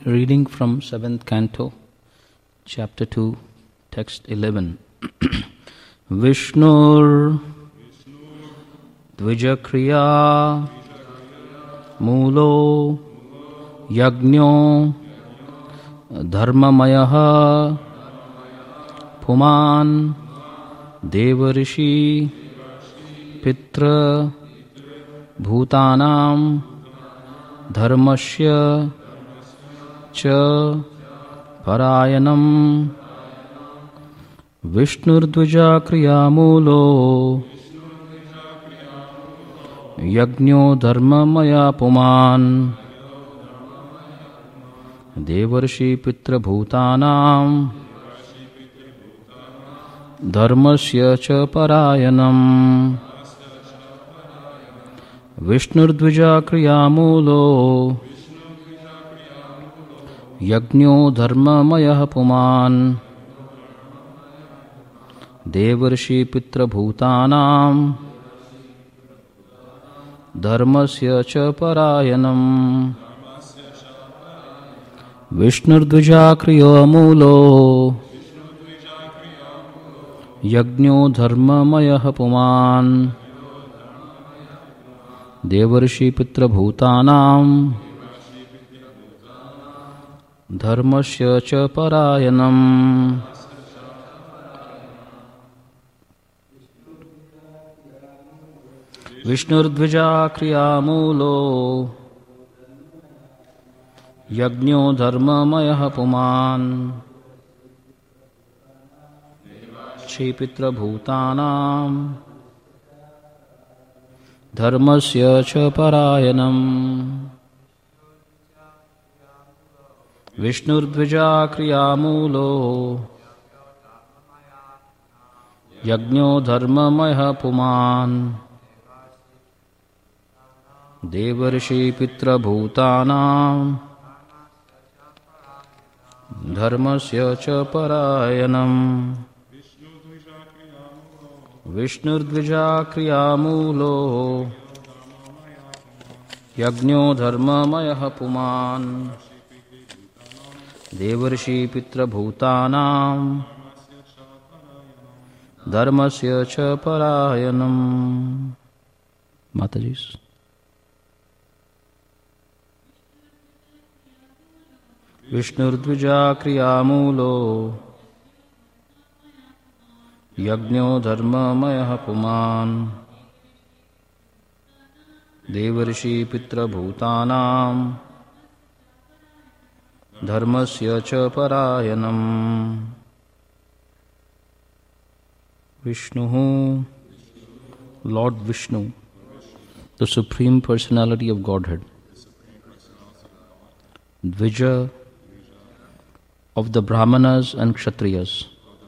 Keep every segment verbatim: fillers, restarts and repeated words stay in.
Reading from seventh Canto, Chapter two, Text eleven. Vishnur Dvijakriya Mulo Yagnyo Dharmamayaha Puman Devarishi Pitra Bhutanam Dharmasya Cha Parayanam Vishnurdvija Kriyamulo Yagnyo Dharmamaya Puman Devarshi Pitra Bhutanam Dharmasya Cha Parayanam Vishnurdvija Kriyamulo Yagnyo Dharmamaya Puman Devarshi Pitra Bhutanam Dharmasya Cha Parayanam Vishnurdvija Kriyamulo Yagnyo Dharmamaya Puman Devarshi Pitra Bhutanam Dharmasya Cha Parayanam. Vishnurdvija Kriyamulo Yagnyo Dharmamaya Puman Shipitra Bhutanam Dharmasya Cha Parayanam. Vishnurdvija Kriyamulo Yagnyo Dharmamaya Puman Devarshi Pitra Bhutanam Dharmasya Cha Parayanam. Vishnurdvija Kriyamulo Yagnyo Dharmamaya Puman Devarshi Pitra Bhutanam Dharmasya Cha Parayanam. Matajis. Vishnurdvija Kriyamulo Yagnyo Dharmamaya Puman Devarshi Pitra Bhutanam Dharmasya Cha Parayanam. Vishnu, Lord Vishnu, the Supreme Personality of Godhead. Dvija, of the Brahmanas and Kshatriyas.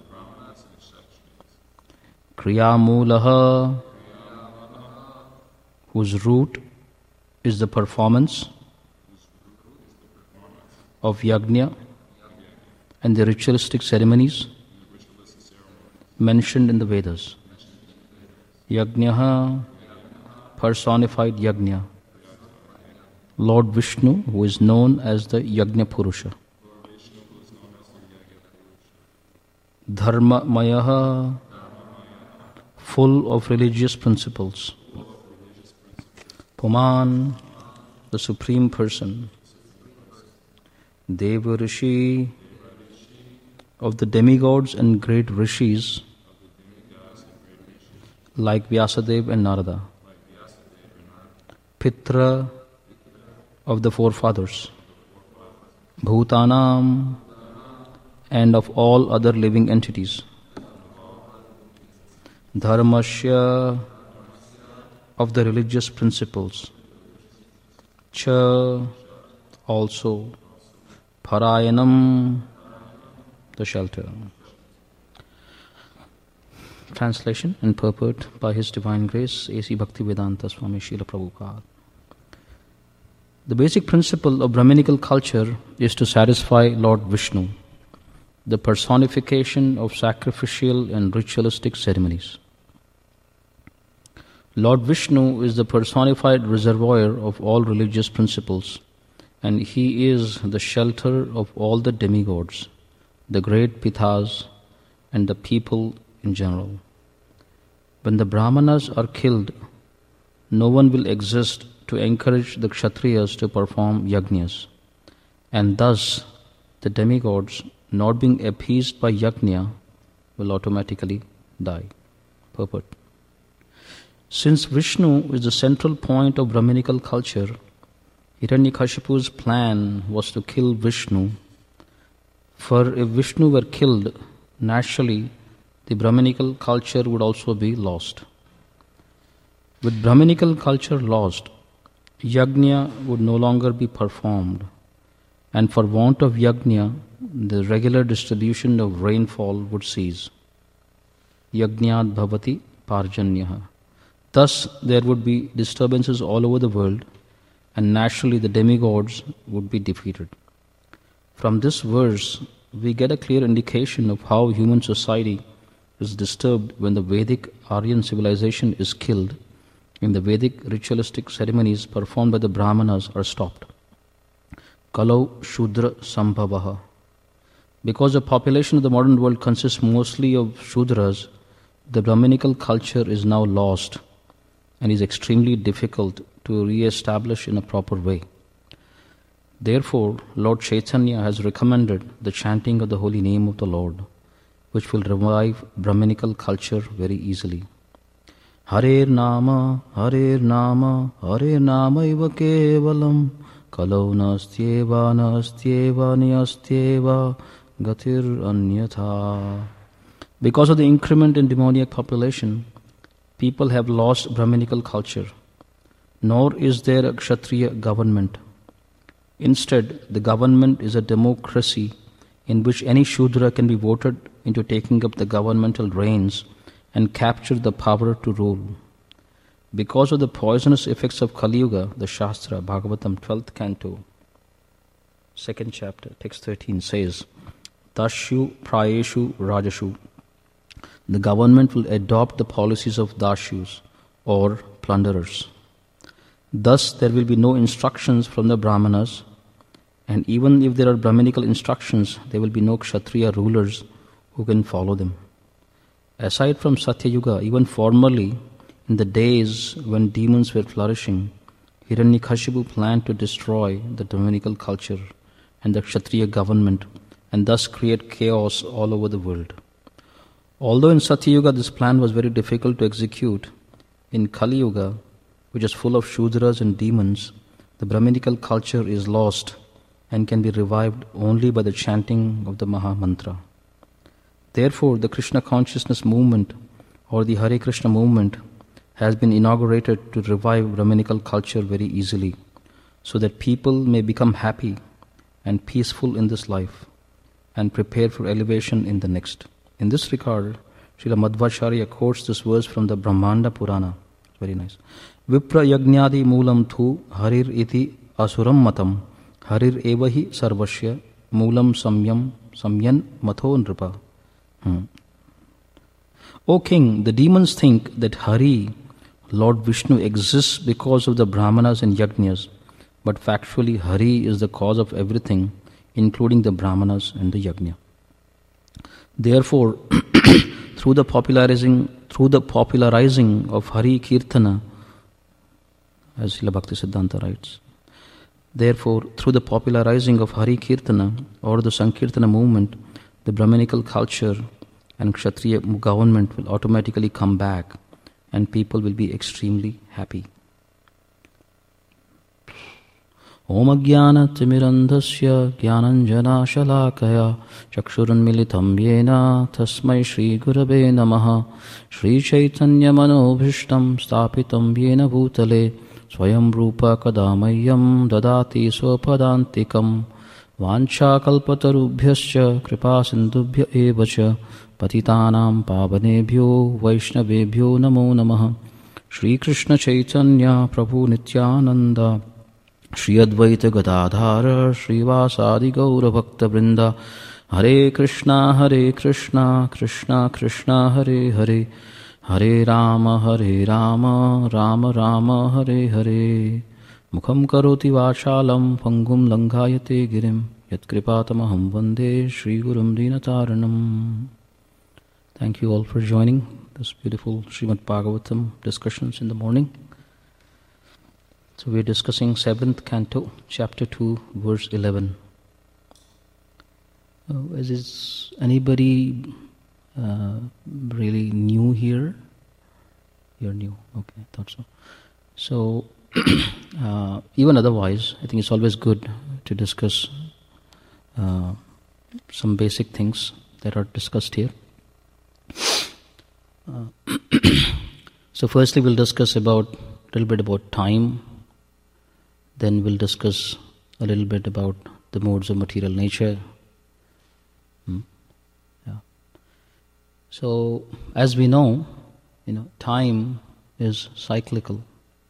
Kriyamulaha, whose root is the performance of yajna and the ritualistic ceremonies mentioned in the Vedas. Yajnaha, personified yajna. Lord Vishnu, who is known as the Yajna Purusha. Dharma Mayaha, full of religious principles. Puman, the Supreme Person. Devarishi, of the demigods and great rishis like Vyasadeva and Narada. Pitra, of the forefathers. Bhutanam, and of all other living entities. Dharmasya, of the religious principles. Cha, also. Parayanam, the shelter. Translation and purport by His Divine Grace, A C Bhaktivedanta Swami Srila Prabhupada. The basic principle of Brahminical culture is to satisfy Lord Vishnu, the personification of sacrificial and ritualistic ceremonies. Lord Vishnu is the personified reservoir of all religious principles and he is the shelter of all the demigods, the great Pithas, and the people in general. When the Brahmanas are killed, no one will exist to encourage the Kshatriyas to perform yajnas, and thus the demigods, not being appeased by yajna, will automatically die. Purport. Since Vishnu is the central point of Brahminical culture, Hiranyakashipu's plan was to kill Vishnu, for if Vishnu were killed, naturally the Brahminical culture would also be lost. With Brahminical culture lost, yajna would no longer be performed, and for want of yajna, the regular distribution of rainfall would cease. Yajnat bhavati parjanyaha. Thus there would be disturbances all over the world, and naturally the demigods would be defeated. From this verse, we get a clear indication of how human society is disturbed when the Vedic Aryan civilization is killed and the Vedic ritualistic ceremonies performed by the Brahmanas are stopped. Kalau Shudra Sambhavaha. Because the population of the modern world consists mostly of Shudras, the Brahminical culture is now lost and is extremely difficult to re-establish in a proper way. Therefore, Lord Chaitanya has recommended the chanting of the holy name of the Lord, which will revive Brahminical culture very easily. Hare Nama, Hare Nama, Hare Nama iva kevalam, kalau nastyeva nastyeva nyastyeva gatir anyatha. Because of the increment in demoniac population, people have lost Brahminical culture, nor is there a Kshatriya government. Instead, the government is a democracy in which any Shudra can be voted into taking up the governmental reins and capture the power to rule. Because of the poisonous effects of Kali Yuga, the Shastra, Bhagavatam, twelfth canto, second chapter, text thirteen says, Dashu Prayeshu Rajashu. The government will adopt the policies of Dashus or plunderers. Thus, there will be no instructions from the Brahmanas, and even if there are Brahminical instructions, there will be no Kshatriya rulers who can follow them. Aside from Satya Yuga, even formerly, in the days when demons were flourishing, Hiranyakashipu planned to destroy the Brahminical culture and the Kshatriya government and thus create chaos all over the world. Although in Satya Yuga this plan was very difficult to execute, in Kali Yuga, which is full of Shudras and demons, the Brahminical culture is lost and can be revived only by the chanting of the Maha Mantra. Therefore, the Krishna consciousness movement or the Hare Krishna movement has been inaugurated to revive Brahminical culture very easily, so that people may become happy and peaceful in this life and prepare for elevation in the next. In this regard, Srila Madhvacharya quotes this verse from the Brahmanda Purana. Very nice. Vipra yajnadi moolam thu harir iti asuram matam harir evahi sarvasya moolam samyam samyan matho nripa. Hmm. O king, the demons think that Hari, Lord Vishnu, exists because of the Brahmanas and Yajnas, but factually Hari is the cause of everything, including the Brahmanas and the Yajna. Therefore, through the popularizing through the popularizing of Hari Kirtana, as Srila Bhakti Siddhanta writes, therefore, through the popularizing of Hari Kirtana or the Sankirtana movement, the Brahminical culture and Kshatriya government will automatically come back and people will be extremely happy. Om Ajnana Timirandhasya Jnananjana Shalakaya Chakshurunmilitam Yena Tasmai Shri Gurave Namaha Shri Chaitanya Manobhishtam Stapitam Yena Bhutale Swayam Rupa Kadamayam Dadati Swapadantikam Vancha Kalpatarubhyascha Kripa Sindubhya Evacha Patitanam Pavanebhyo Vaishnavebhyo Namo Namaha Shri Krishna Chaitanya Prabhu Nityananda Shri Advaita Gadadhara Srivasadi Gaura Bhakta Vrinda Hare Krishna Hare Krishna Krishna Krishna Hare Hare Hare Rama Hare Rama Rama Rama Hare Hare Mukham karoti vachalam pangum langhayate girim yat kripatamaham vande Shri Gurum Dinataranam. Thank you all for joining this beautiful Srimad Bhagavatam discussions in the morning. So we are discussing seventh canto, chapter two, verse eleven. Uh, is this anybody uh, really new here? You're new. Okay, I thought so. So, uh, even otherwise, I think it's always good to discuss uh, some basic things that are discussed here. Uh, so, firstly, we'll discuss about a little bit about time. Then we'll discuss a little bit about the modes of material nature. Hmm. Yeah. So, as we know, you know, time is cyclical.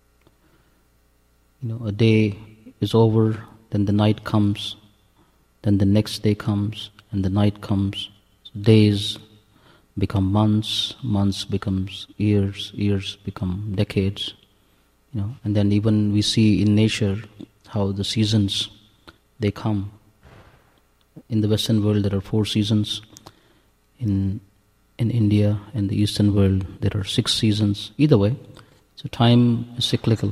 You know, a day is over, then the night comes, then the next day comes, and the night comes. So days become months, months becomes years, years become decades. You know, and then even we see in nature how the seasons, they come. In the Western world there are four seasons. In in India and the Eastern world there are six seasons. Either way, so time is cyclical.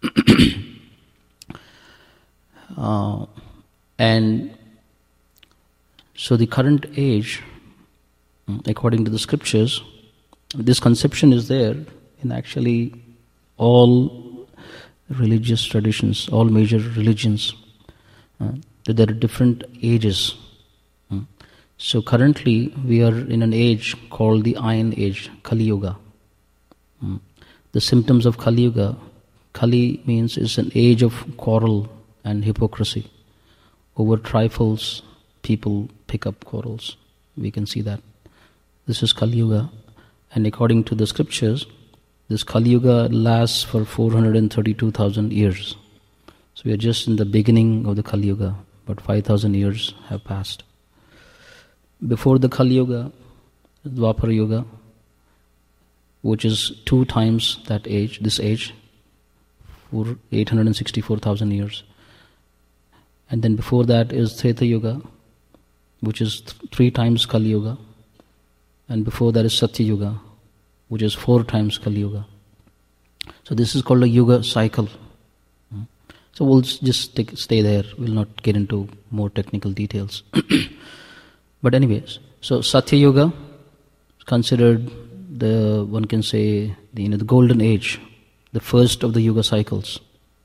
uh, and so the current age, according to the scriptures, this conception is there in actually all religious traditions, all major religions, uh, that there are different ages. Mm. So currently we are in an age called the Iron Age, Kali Yuga. Mm. The symptoms of Kali Yuga, Kali means it's an age of quarrel and hypocrisy. Over trifles, people pick up quarrels. We can see that. This is Kali Yuga, and according to the scriptures, this Kali Yuga lasts for four hundred thirty-two thousand years. So we are just in the beginning of the Kali Yuga, but five thousand years have passed. Before the Kali Yuga, Dwapara Yuga, which is two times that age, this age, for eight hundred sixty-four thousand years. And then before that is Treta Yuga, which is th- three times Kali Yuga. And before that is Satya Yuga, which is four times Kali Yuga. So this is called a Yuga cycle. So we'll just take, stay there. We'll not get into more technical details. But anyways, so Satya Yuga is considered the, one can say, the, you know, the golden age, the first of the Yuga cycles.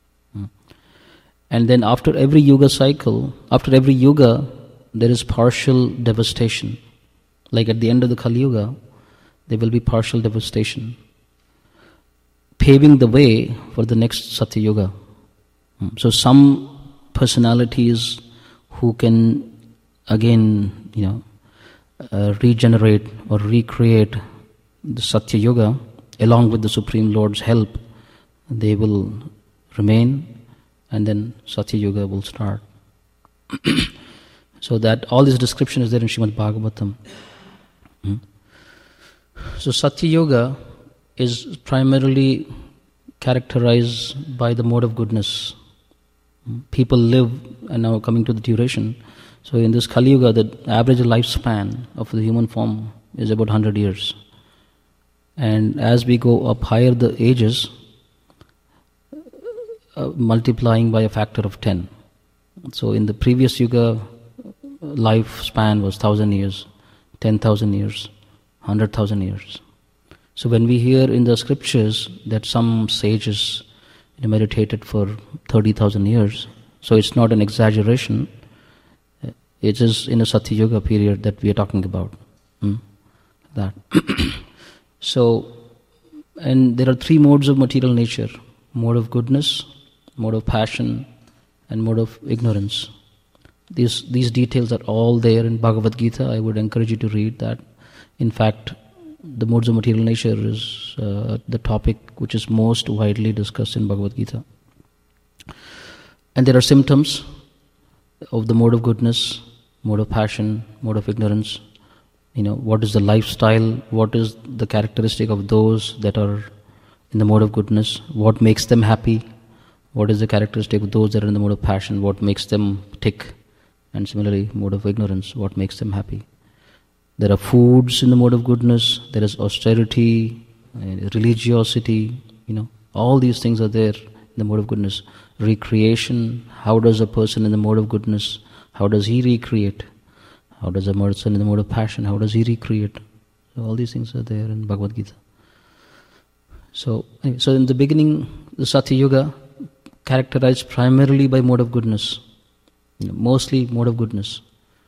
And then after every Yuga cycle, after every Yuga, there is partial devastation. Like at the end of the Kali Yuga, there will be partial devastation, paving the way for the next Satya Yuga. So some personalities who can again, you know, uh, regenerate or recreate the Satya Yuga, along with the Supreme Lord's help, they will remain, and then Satya Yuga will start. So that all this description is there in Srimad Bhagavatam. Hmm? So Satya Yuga is primarily characterized by the mode of goodness. People live, and now coming to the duration, so in this Kali Yuga, the average lifespan of the human form is about one hundred years. And as we go up higher the ages, uh, multiplying by a factor of ten. So in the previous Yuga, lifespan was one thousand years, ten thousand years, one hundred thousand years. So when we hear in the scriptures that some sages, you know, meditated for thirty thousand years, so it's not an exaggeration. It is in a Satya Yuga period that we are talking about. Hmm? That. So, and there are three modes of material nature: mode of goodness, mode of passion, and mode of ignorance. These these details are all there in Bhagavad Gita. I would encourage you to read that. In fact, the modes of material nature is uh, the topic which is most widely discussed in Bhagavad Gita. And there are symptoms of the mode of goodness, mode of passion, mode of ignorance. You know, what is the lifestyle, what is the characteristic of those that are in the mode of goodness, what makes them happy, What is the characteristic of those that are in the mode of passion? What makes them tick? And similarly, mode of ignorance, what makes them happy? There are foods in the mode of goodness. There is austerity, uh, religiosity. You know, all these things are there in the mode of goodness. Recreation. How does a person in the mode of goodness? How does he recreate? How does a person in the mode of passion? How does he recreate? So all these things are there in Bhagavad Gita. So, anyway, so in the beginning, the Satya Yuga characterized primarily by mode of goodness, you know, mostly mode of goodness.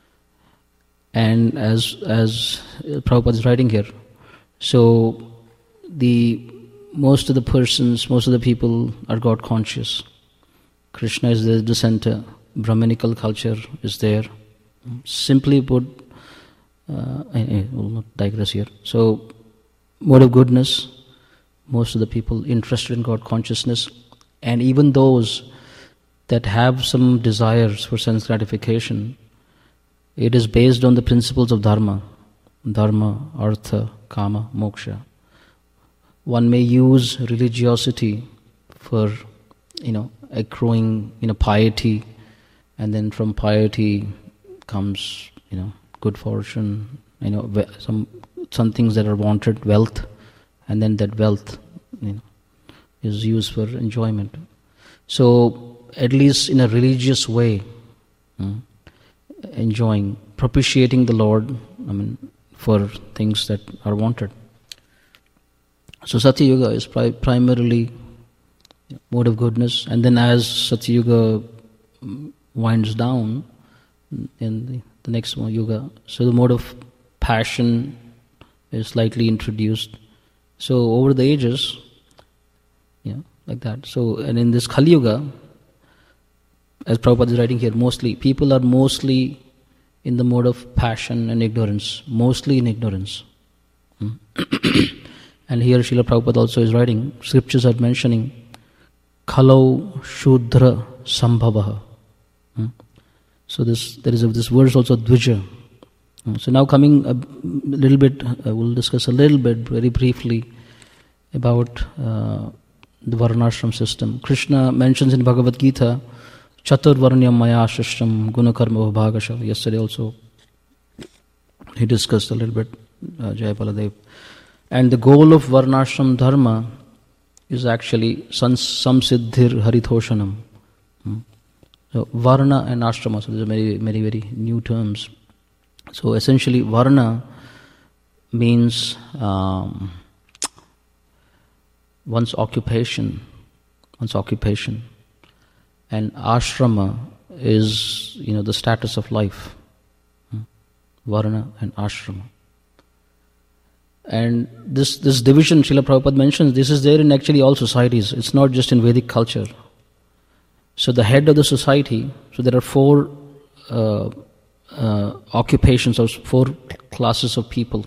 And as as Prabhupada is writing here, so the most of the persons, most of the people are God conscious. Krishna is the, the center. Brahminical culture is there. Simply put, uh, I, I will not digress here. So, mode of goodness, most of the people interested in God consciousness, and even those that have some desires for sense gratification, it is based on the principles of dharma. Dharma, artha, kama, moksha. One may use religiosity for, you know, accruing, you know, piety, and then from piety comes, you know, good fortune, you know, some some things that are wanted, wealth, and then that wealth, you know, is used for enjoyment. So, at least in a religious way, hmm, enjoying, propitiating the Lord, I mean, for things that are wanted. So, Satya Yuga is pri- primarily mode of goodness, and then as Satya Yuga winds down in the, the next yuga, so the mode of passion is slightly introduced. So over the ages, yeah, like that. So, and in this Kali Yuga, as Prabhupada is writing here, mostly, people are mostly in the mode of passion and ignorance, mostly in ignorance. Hmm? And here Srila Prabhupada also is writing, scriptures are mentioning, Khalau Shudra Sambhavaha. Hmm? So this there is a, this word is also Dvija. Hmm? So now coming a little bit, uh, we'll discuss a little bit, very briefly, about uh, the Varnashram system. Krishna mentions in Bhagavad Gita, Chatur Varnyam Maya Shishtam Gunakarma Bhagasha. Yesterday also he discussed a little bit, uh, Jai Baladev. And the goal of Varnashram Dharma is actually Samsiddhir Haritoshanam. Hmm? So Varna and Ashrama, so these are very, very, very new terms. So essentially Varna means um, one's occupation, one's occupation. And ashrama is, you know, the status of life. Hmm? Varna and ashrama. And this this division, Srila Prabhupada mentions, this is there in actually all societies. It's not just in Vedic culture. So the head of the society, so there are four uh, uh, occupations or four classes of people.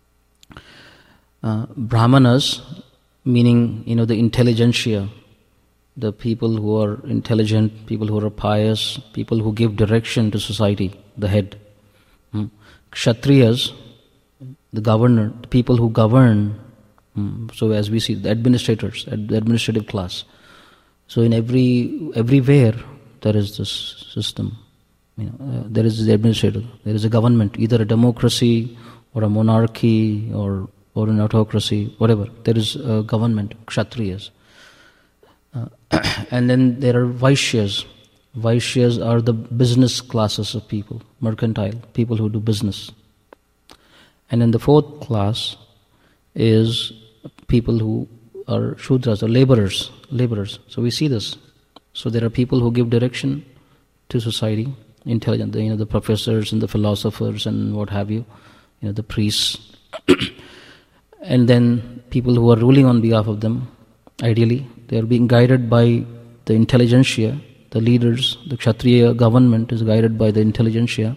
Uh, Brahmanas, meaning, you know, the intelligentsia, the people who are intelligent, people who are pious, people who give direction to society, the head. Hmm. Kshatriyas, the governor, the people who govern. Hmm. So as we see, the administrators, the administrative class. So in every everywhere there is this system. You know, uh, there is the administrator, there is a government, either a democracy or a monarchy or or an autocracy, whatever. There is a government, Kshatriyas. Uh, and then there are Vaishyas. Vaishyas are the business classes of people, mercantile, people who do business. And then the fourth class is people who are Shudras, or laborers, laborers. So we see this. So there are people who give direction to society, intelligent, you know, the professors and the philosophers and what have you, you know, the priests. And then people who are ruling on behalf of them, ideally, they are being guided by the intelligentsia, the leaders, the Kshatriya government is guided by the intelligentsia.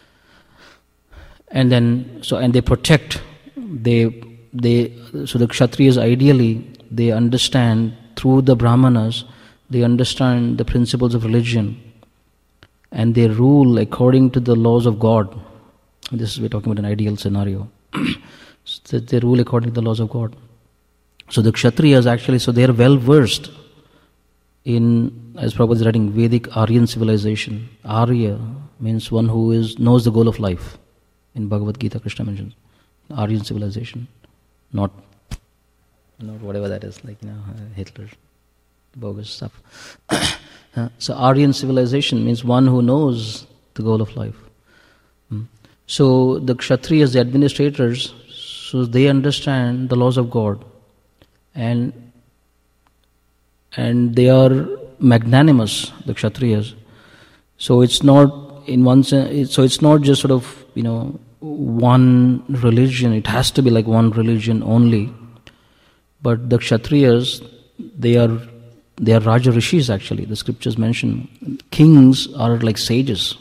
And then, so, and they protect, they, they, so the Kshatriyas ideally, they understand through the Brahmanas, they understand the principles of religion, and they rule according to the laws of God. This is, we're talking about an ideal scenario. So they rule according to the laws of God. So the Kshatriyas actually, so they are well versed in, as Prabhupada is writing, Vedic Aryan civilization. Arya means one who is knows the goal of life. In Bhagavad Gita, Krishna mentions Aryan civilization, not not whatever that is, like, you know, Hitler, bogus stuff. uh, so Aryan civilization means one who knows the goal of life. Mm. So the Kshatriyas, the administrators, so they understand the laws of God, and and they are magnanimous, the Kshatriyas. So it's not in one sense. So it's not just sort of, you know, one religion. It has to be like one religion only. But the Kshatriyas, they are they are Raja Rishis actually. The scriptures mention kings are like sages.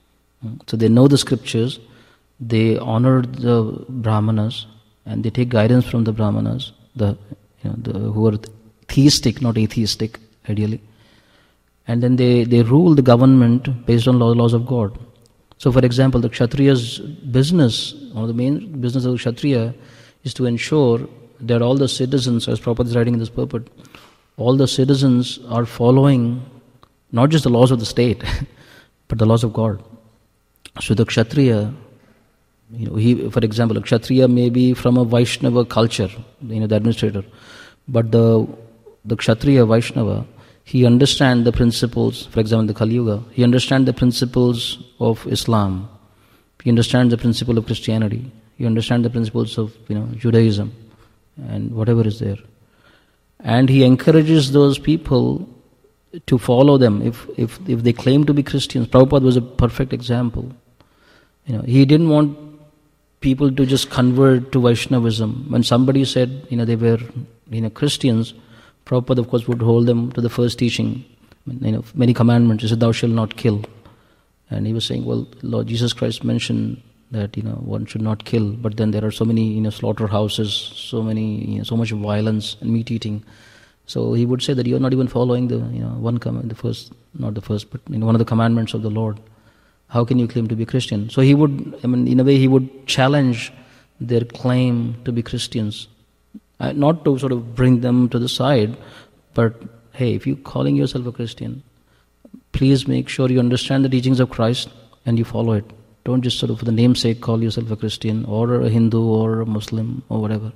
So they know the scriptures, they honor the Brahmanas, and they take guidance from the Brahmanas, the you know the who are theistic, not atheistic, ideally. And then they, they rule the government based on law, laws of God. So, for example, the Kshatriya's business, one of the main business of the Kshatriya, is to ensure that all the citizens, as Prabhupada is writing in this purport, all the citizens are following not just the laws of the state, but the laws of God. So the Kshatriya, you know, he, for example, a Kshatriya may be from a Vaishnava culture, you know, the administrator, but the the Kshatriya Vaishnava, he understands the principles, for example, in the Kali Yuga, he understands the principles of Islam, he understands the principle of Christianity, he understands the principles of, you know, Judaism, and whatever is there. And he encourages those people to follow them if, if, if they claim to be Christians. Prabhupada was a perfect example. You know, he didn't want people to just convert to Vaishnavism. When somebody said, you know, they were, you know, Christians, Prabhupada, of course, would hold them to the first teaching, you know, many commandments. He said, "Thou shalt not kill." And he was saying, well, Lord Jesus Christ mentioned that, you know, one should not kill, but then there are so many, you know, slaughterhouses, so many, you know, so much violence and meat eating. So he would say that you're not even following the, you know, one command, the first, not the first, but, you know, one of the commandments of the Lord. How can you claim to be Christian? So he would, I mean, in a way, he would challenge their claim to be Christians. Uh, not to sort of bring them to the side, but hey, if you're calling yourself a Christian, please make sure you understand the teachings of Christ and you follow it. Don't just sort of for the namesake call yourself a Christian or a Hindu or a Muslim or whatever.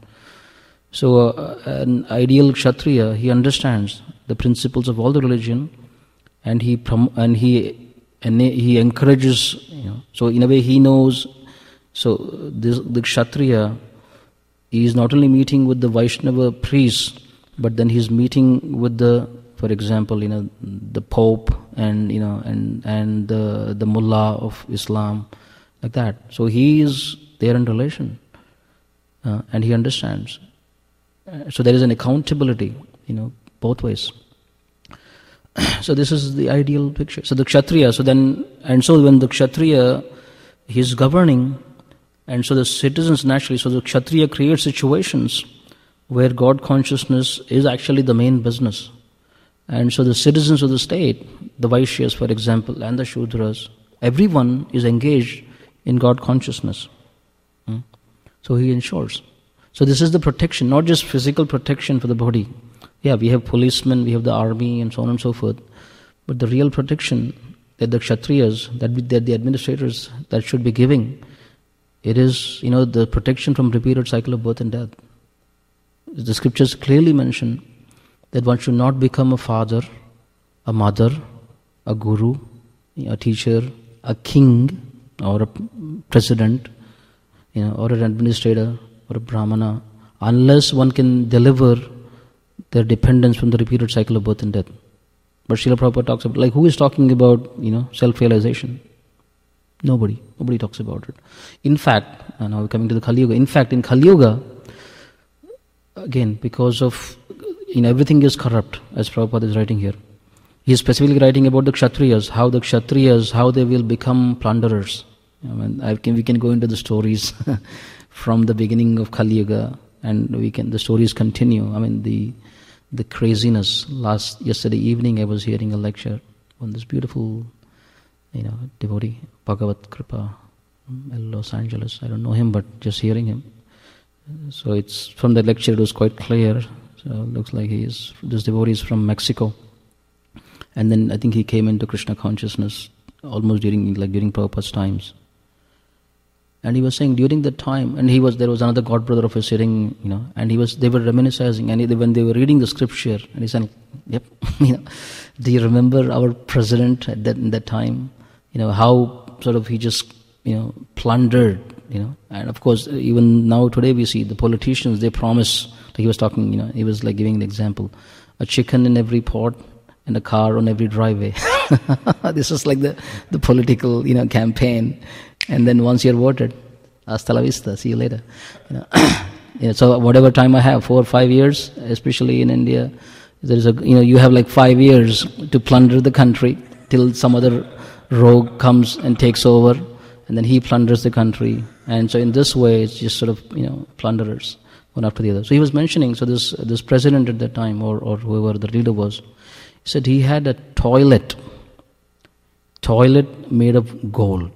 So uh, an ideal Kshatriya, he understands the principles of all the religion, and he prom- and he and he encourages, you know, so in a way he knows. So this, the Kshatriya, he is not only meeting with the Vaishnava priests, but then he is meeting with the, for example, you know, the Pope and, you know, and and the the Mullah of Islam, like that. So he is there in relation, uh, and he understands. Uh, so there is an accountability, you know, both ways. So this is the ideal picture. So the Kshatriya. So then, and so when the Kshatriya, he is governing. And so the citizens naturally, so the Kshatriya creates situations where God consciousness is actually the main business. And so the citizens of the state, the Vaishyas, for example, and the Shudras, everyone is engaged in God consciousness. Hmm? So he ensures. So this is the protection, not just physical protection for the body. Yeah, we have policemen, we have the army, and so on and so forth. But the real protection that the Kshatriyas, that, we, that the administrators, that should be giving, it is, you know, the protection from repeated cycle of birth and death. The scriptures clearly mention that one should not become a father, a mother, a guru, a teacher, a king, or a president, you know, or an administrator, or a brahmana, unless one can deliver their dependence from the repeated cycle of birth and death. But Srila Prabhupada talks about, like, who is talking about, you know, self-realization? Nobody. Nobody talks about it. In fact, and now we're coming to the Kali Yuga. In fact, in Kali Yuga, again, because of, you know, everything is corrupt, as Prabhupada is writing here. He is specifically writing about the Kshatriyas, how the Kshatriyas, how they will become plunderers. I mean, I can, we can go into the stories from the beginning of Kali Yuga, and we can, the stories continue. I mean, the the craziness. Last, yesterday evening, I was hearing a lecture on this beautiful, you know, devotee, Bhagavat Kripa, in Los Angeles. I don't know him, but just hearing him. So it's, from the lecture it was quite clear. So it looks like he is, this devotee is from Mexico. And then I think he came into Krishna consciousness almost during like during Prabhupada's times. And he was saying during that time, and he was there was another god brother of his sitting, you know, and he was they were reminiscing, and he, when they were reading the scripture, and he said, "Yep, you know, do you remember our president at that in that time? You know how sort of he just you know plundered, you know, and of course even now today we see the politicians they promise like he was talking, you know, he was like giving an example, a chicken in every pot and a car on every driveway. This was like the the political you know campaign." And then once you're voted, hasta la vista, see you later. You know, you know, so whatever time I have, four or five years, especially in India, there's a you know you have like five years to plunder the country till some other rogue comes and takes over, and then he plunders the country. And so in this way, it's just sort of you know plunderers one after the other. So he was mentioning, so this this president at that time, or or whoever the leader was, he said he had a toilet, toilet made of gold.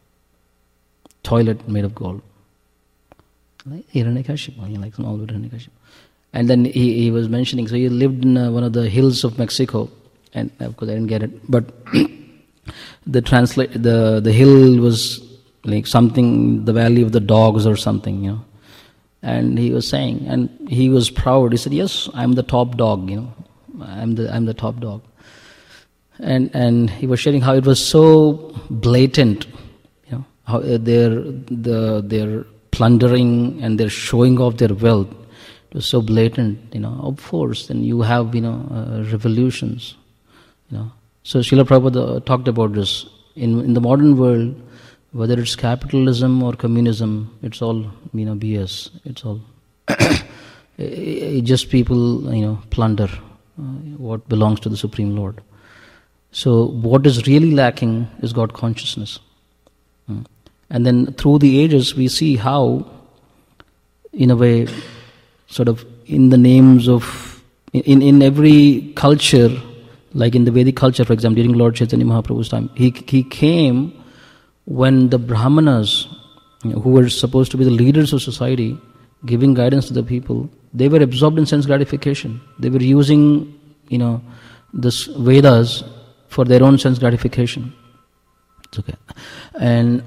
Toilet made of gold. Like Hiranyakashipu, like small bit Hiranyakashipu. And then he, he was mentioning, so he lived in uh, one of the hills of Mexico, and of course I didn't get it, but the translate the the hill was like something, the valley of the dogs or something, you know. And he was saying, and he was proud. He said, "Yes, I'm the top dog, you know. I'm the I'm the top dog." And and he was sharing how it was so blatant. How their the their plundering and their showing off their wealth, it was so blatant, you know. Of course, then you have you know uh, revolutions, you know. So Srila Prabhupada talked about this in in the modern world, whether it's capitalism or communism, it's all you know B S. It's all it, it just people you know plunder uh, what belongs to the Supreme Lord. So what is really lacking is God consciousness. Hmm. And then through the ages, we see how, in a way, sort of in the names of, in, in every culture, like in the Vedic culture, for example, during Lord Chaitanya Mahaprabhu's time, he, he came when the Brahmanas, you know, who were supposed to be the leaders of society, giving guidance to the people, they were absorbed in sense gratification. They were using, you know, this Vedas for their own sense gratification. It's okay. And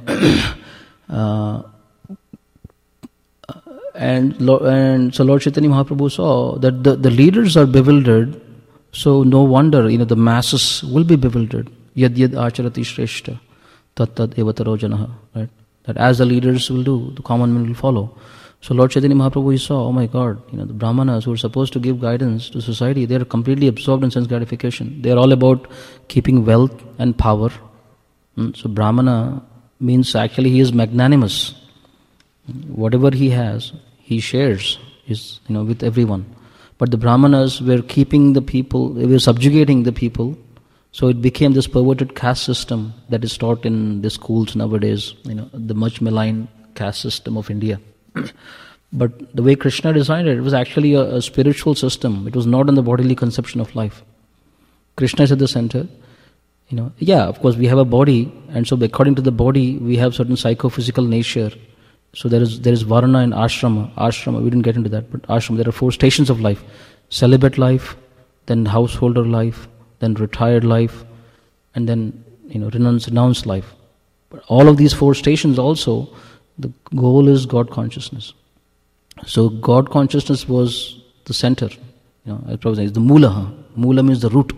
uh, and and so Lord Chaitanya Mahaprabhu saw that the, the leaders are bewildered, so no wonder you know the masses will be bewildered. Yad yad acharati shreshta tat tat evataro janaha. Right? That as the leaders will do, the common man will follow. So Lord Chaitanya Mahaprabhu he saw, oh my God, you know the Brahmanas who are supposed to give guidance to society, they are completely absorbed in sense gratification. They are all about keeping wealth and power. So Brahmana means actually he is magnanimous. Whatever he has, he shares is you know with everyone. But the Brahmanas were keeping the people, they were subjugating the people. So it became this perverted caste system that is taught in the schools nowadays. You know the much maligned caste system of India. But the way Krishna designed it, it was actually a, a spiritual system. It was not in the bodily conception of life. Krishna is at the center. You know, yeah, of course we have a body, and so according to the body we have certain psychophysical nature. So there is there is varna and ashrama. Ashrama, we didn't get into that, but ashrama, there are four stations of life: celibate life, then householder life, then retired life, and then you know renounce renounce life. But all of these four stations also, the goal is God consciousness. So God consciousness was the center. You know, as Prabhupada says, the mula. Mula means the root.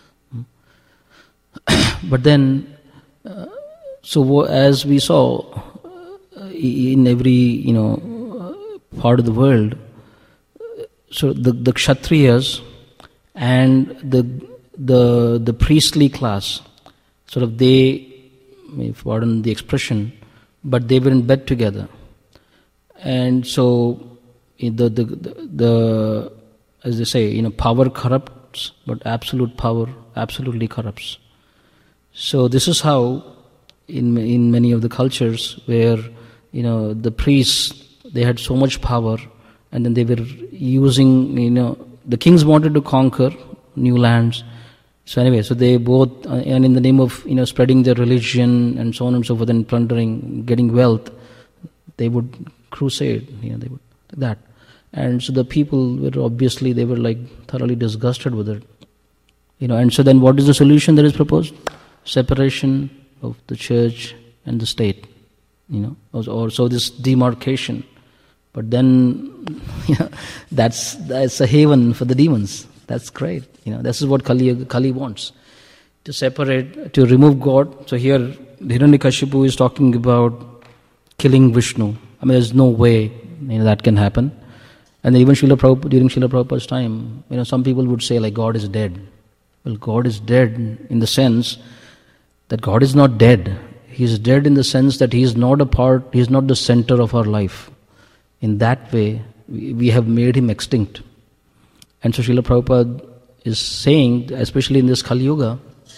But then, uh, so as we saw uh, in every you know uh, part of the world, so the the Kshatriyas and the the the priestly class, sort of they, if pardon the expression, but they were in bed together, and so the the the, the as they say, you know, power corrupts, but absolute power absolutely corrupts. So this is how, in in many of the cultures where you know the priests they had so much power, and then they were using you know the kings wanted to conquer new lands. So anyway, so they both uh, and in the name of you know spreading their religion and so on and so forth and plundering, getting wealth, they would crusade. You know they would like that, and so the people were obviously they were like thoroughly disgusted with it. You know, and so then what is the solution that is proposed? Separation of the church and the state. You know, or, or so this demarcation. But then, you know, that's that's a haven for the demons. That's great. You know, this is what Kali, Kali wants. To separate, to remove God. So here, Hiranyakashipu is talking about killing Vishnu. I mean, there's no way, you know, that can happen. And then even Srila Prabhupada, during Srila Prabhupada's time, you know, some people would say like God is dead. Well, God is dead in the sense that God is not dead. He is dead in the sense that He is not a part, He is not the center of our life. In that way, we, we have made Him extinct. And so Srila Prabhupada is saying, especially in this Kali Yuga,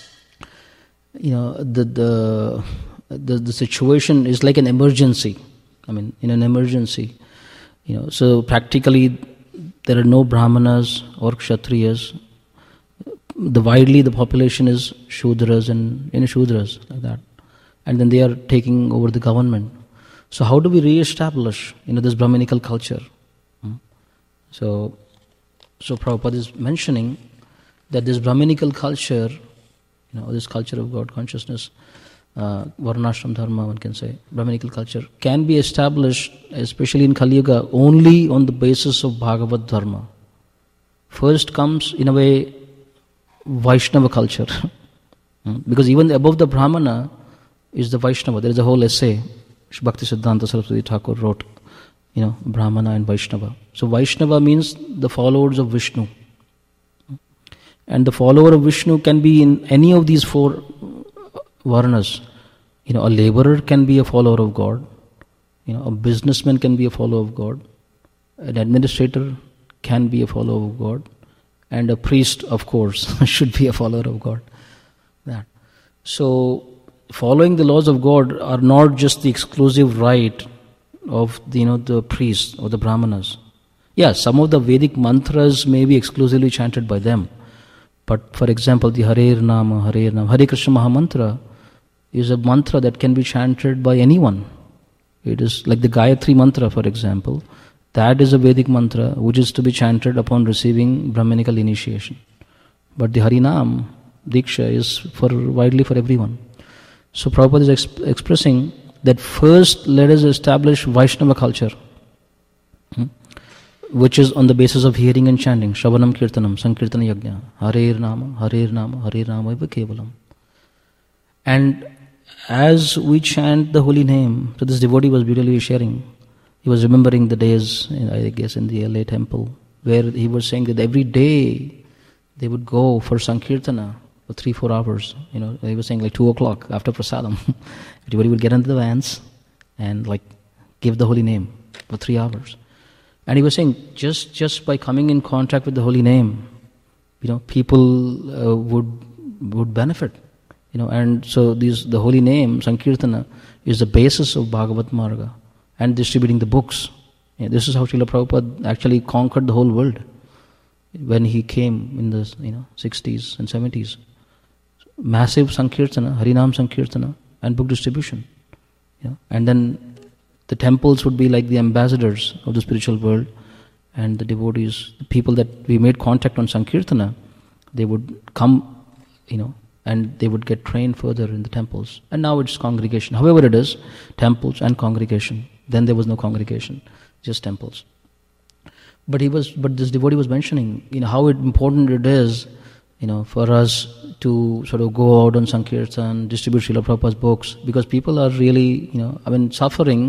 you know, the, the the the situation is like an emergency. I mean, in an emergency, you know. So practically, there are no Brahmanas or Kshatriyas. The widely the population is Shudras and you know Shudras like that, and then they are taking over the government. So how do we re-establish you know this Brahminical culture? Hmm? So, so Prabhupada is mentioning that this Brahminical culture. You know, this culture of God consciousness, uh, Varnashram Dharma, one can say, Brahminical culture, can be established, especially in Kali Yuga, only on the basis of Bhagavad Dharma. First comes, in a way, Vaishnava culture. Because even above the Brahmana is the Vaishnava. There is a whole essay, Bhakti Siddhanta Saraswati Thakur wrote, you know, Brahmana and Vaishnava. So Vaishnava means the followers of Vishnu. And the follower of Vishnu can be in any of these four varnas. You know, a laborer can be a follower of God. You know, a businessman can be a follower of God. An administrator can be a follower of God. And a priest, of course, should be a follower of God. That. So, following the laws of God are not just the exclusive right of the, you know, the priests or the brahmanas. Yeah, some of the Vedic mantras may be exclusively chanted by them. But for example, the Harer Nama, Harer Nama, Hare Krishna Mahamantra is a mantra that can be chanted by anyone. It is like the Gayatri Mantra, for example. That is a Vedic mantra which is to be chanted upon receiving Brahminical initiation. But the Harinam, Diksha, is for widely for everyone. So Prabhupada is exp- expressing that first let us establish Vaishnava culture. Hmm? Which is on the basis of hearing and chanting, Shravanam Kirtanam, Sankirtana Yajna, Harer Nama, Harer Nama, Harer Nama Eva Kevalam. And as we chant the holy name, so this devotee was beautifully sharing, he was remembering the days, in, I guess, in the L A temple, where he was saying that every day they would go for Sankirtana for three, four hours. You know, he was saying like two o'clock after Prasadam. Everybody would get into the vans and like give the holy name for three hours. And he was saying, just just by coming in contact with the holy name, you know, people uh, would would benefit, you know. And so these the holy name Sankirtana is the basis of Bhagavad Marga and distributing the books. Yeah, this is how Srila Prabhupada actually conquered the whole world when he came in the you know sixties and seventies. Massive Sankirtana, Harinam Sankirtana, and book distribution, you know, and then. The temples would be like the ambassadors of the spiritual world, and the devotees, the people that we made contact on Sankirtana, they would come, you know, and they would get trained further in the temples. And now it's congregation. However it is, temples and congregation. Then there was no congregation, just temples. But he was, but this devotee was mentioning, you know, how important it is, you know, for us to sort of go out on Sankirtan, distribute Srila Prabhupada's books, because people are really, you know, I mean, suffering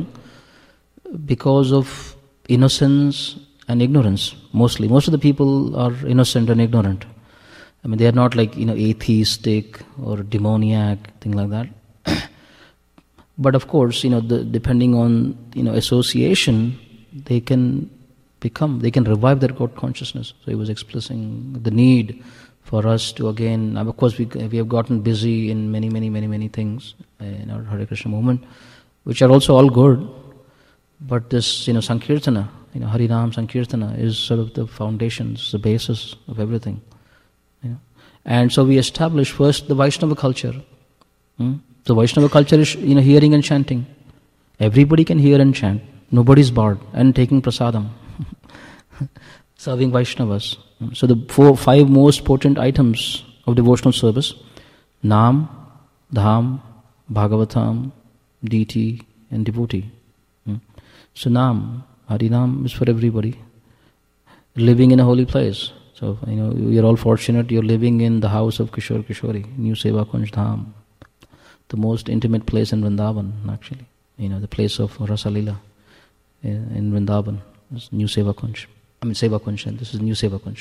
because of innocence and ignorance, mostly. Most of the people are innocent and ignorant. I mean, they are not like, you know, atheistic or demoniac, thing like that. But of course, you know, the, depending on, you know, association, they can become, they can revive their God consciousness. So he was expressing the need for us to again, of course we we have gotten busy in many, many, many, many things in our Hare Krishna movement, which are also all good. But this, you know, Sankirtana, you know, Harinam Sankirtana is sort of the foundations, the basis of everything. You know. And so we establish first the Vaishnava culture. Hmm? The Vaishnava culture is, you know, hearing and chanting. Everybody can hear and chant. Nobody's barred. And taking prasadam. Serving Vaishnavas. So the four, five most potent items of devotional service: Nam, Dham, Bhagavatam, deity, and devotee. Hmm? So Nam, Harinam is for everybody. Living in a holy place. So, you know, you're all fortunate, you're living in the house of Kishore Kishori, New Seva Kunj Dham, the most intimate place in Vrindavan, actually. You know, the place of Rasalila in, in Vrindavan. This New Seva Kunj. I mean, Seva Kunj, and this is New Seva Kunj.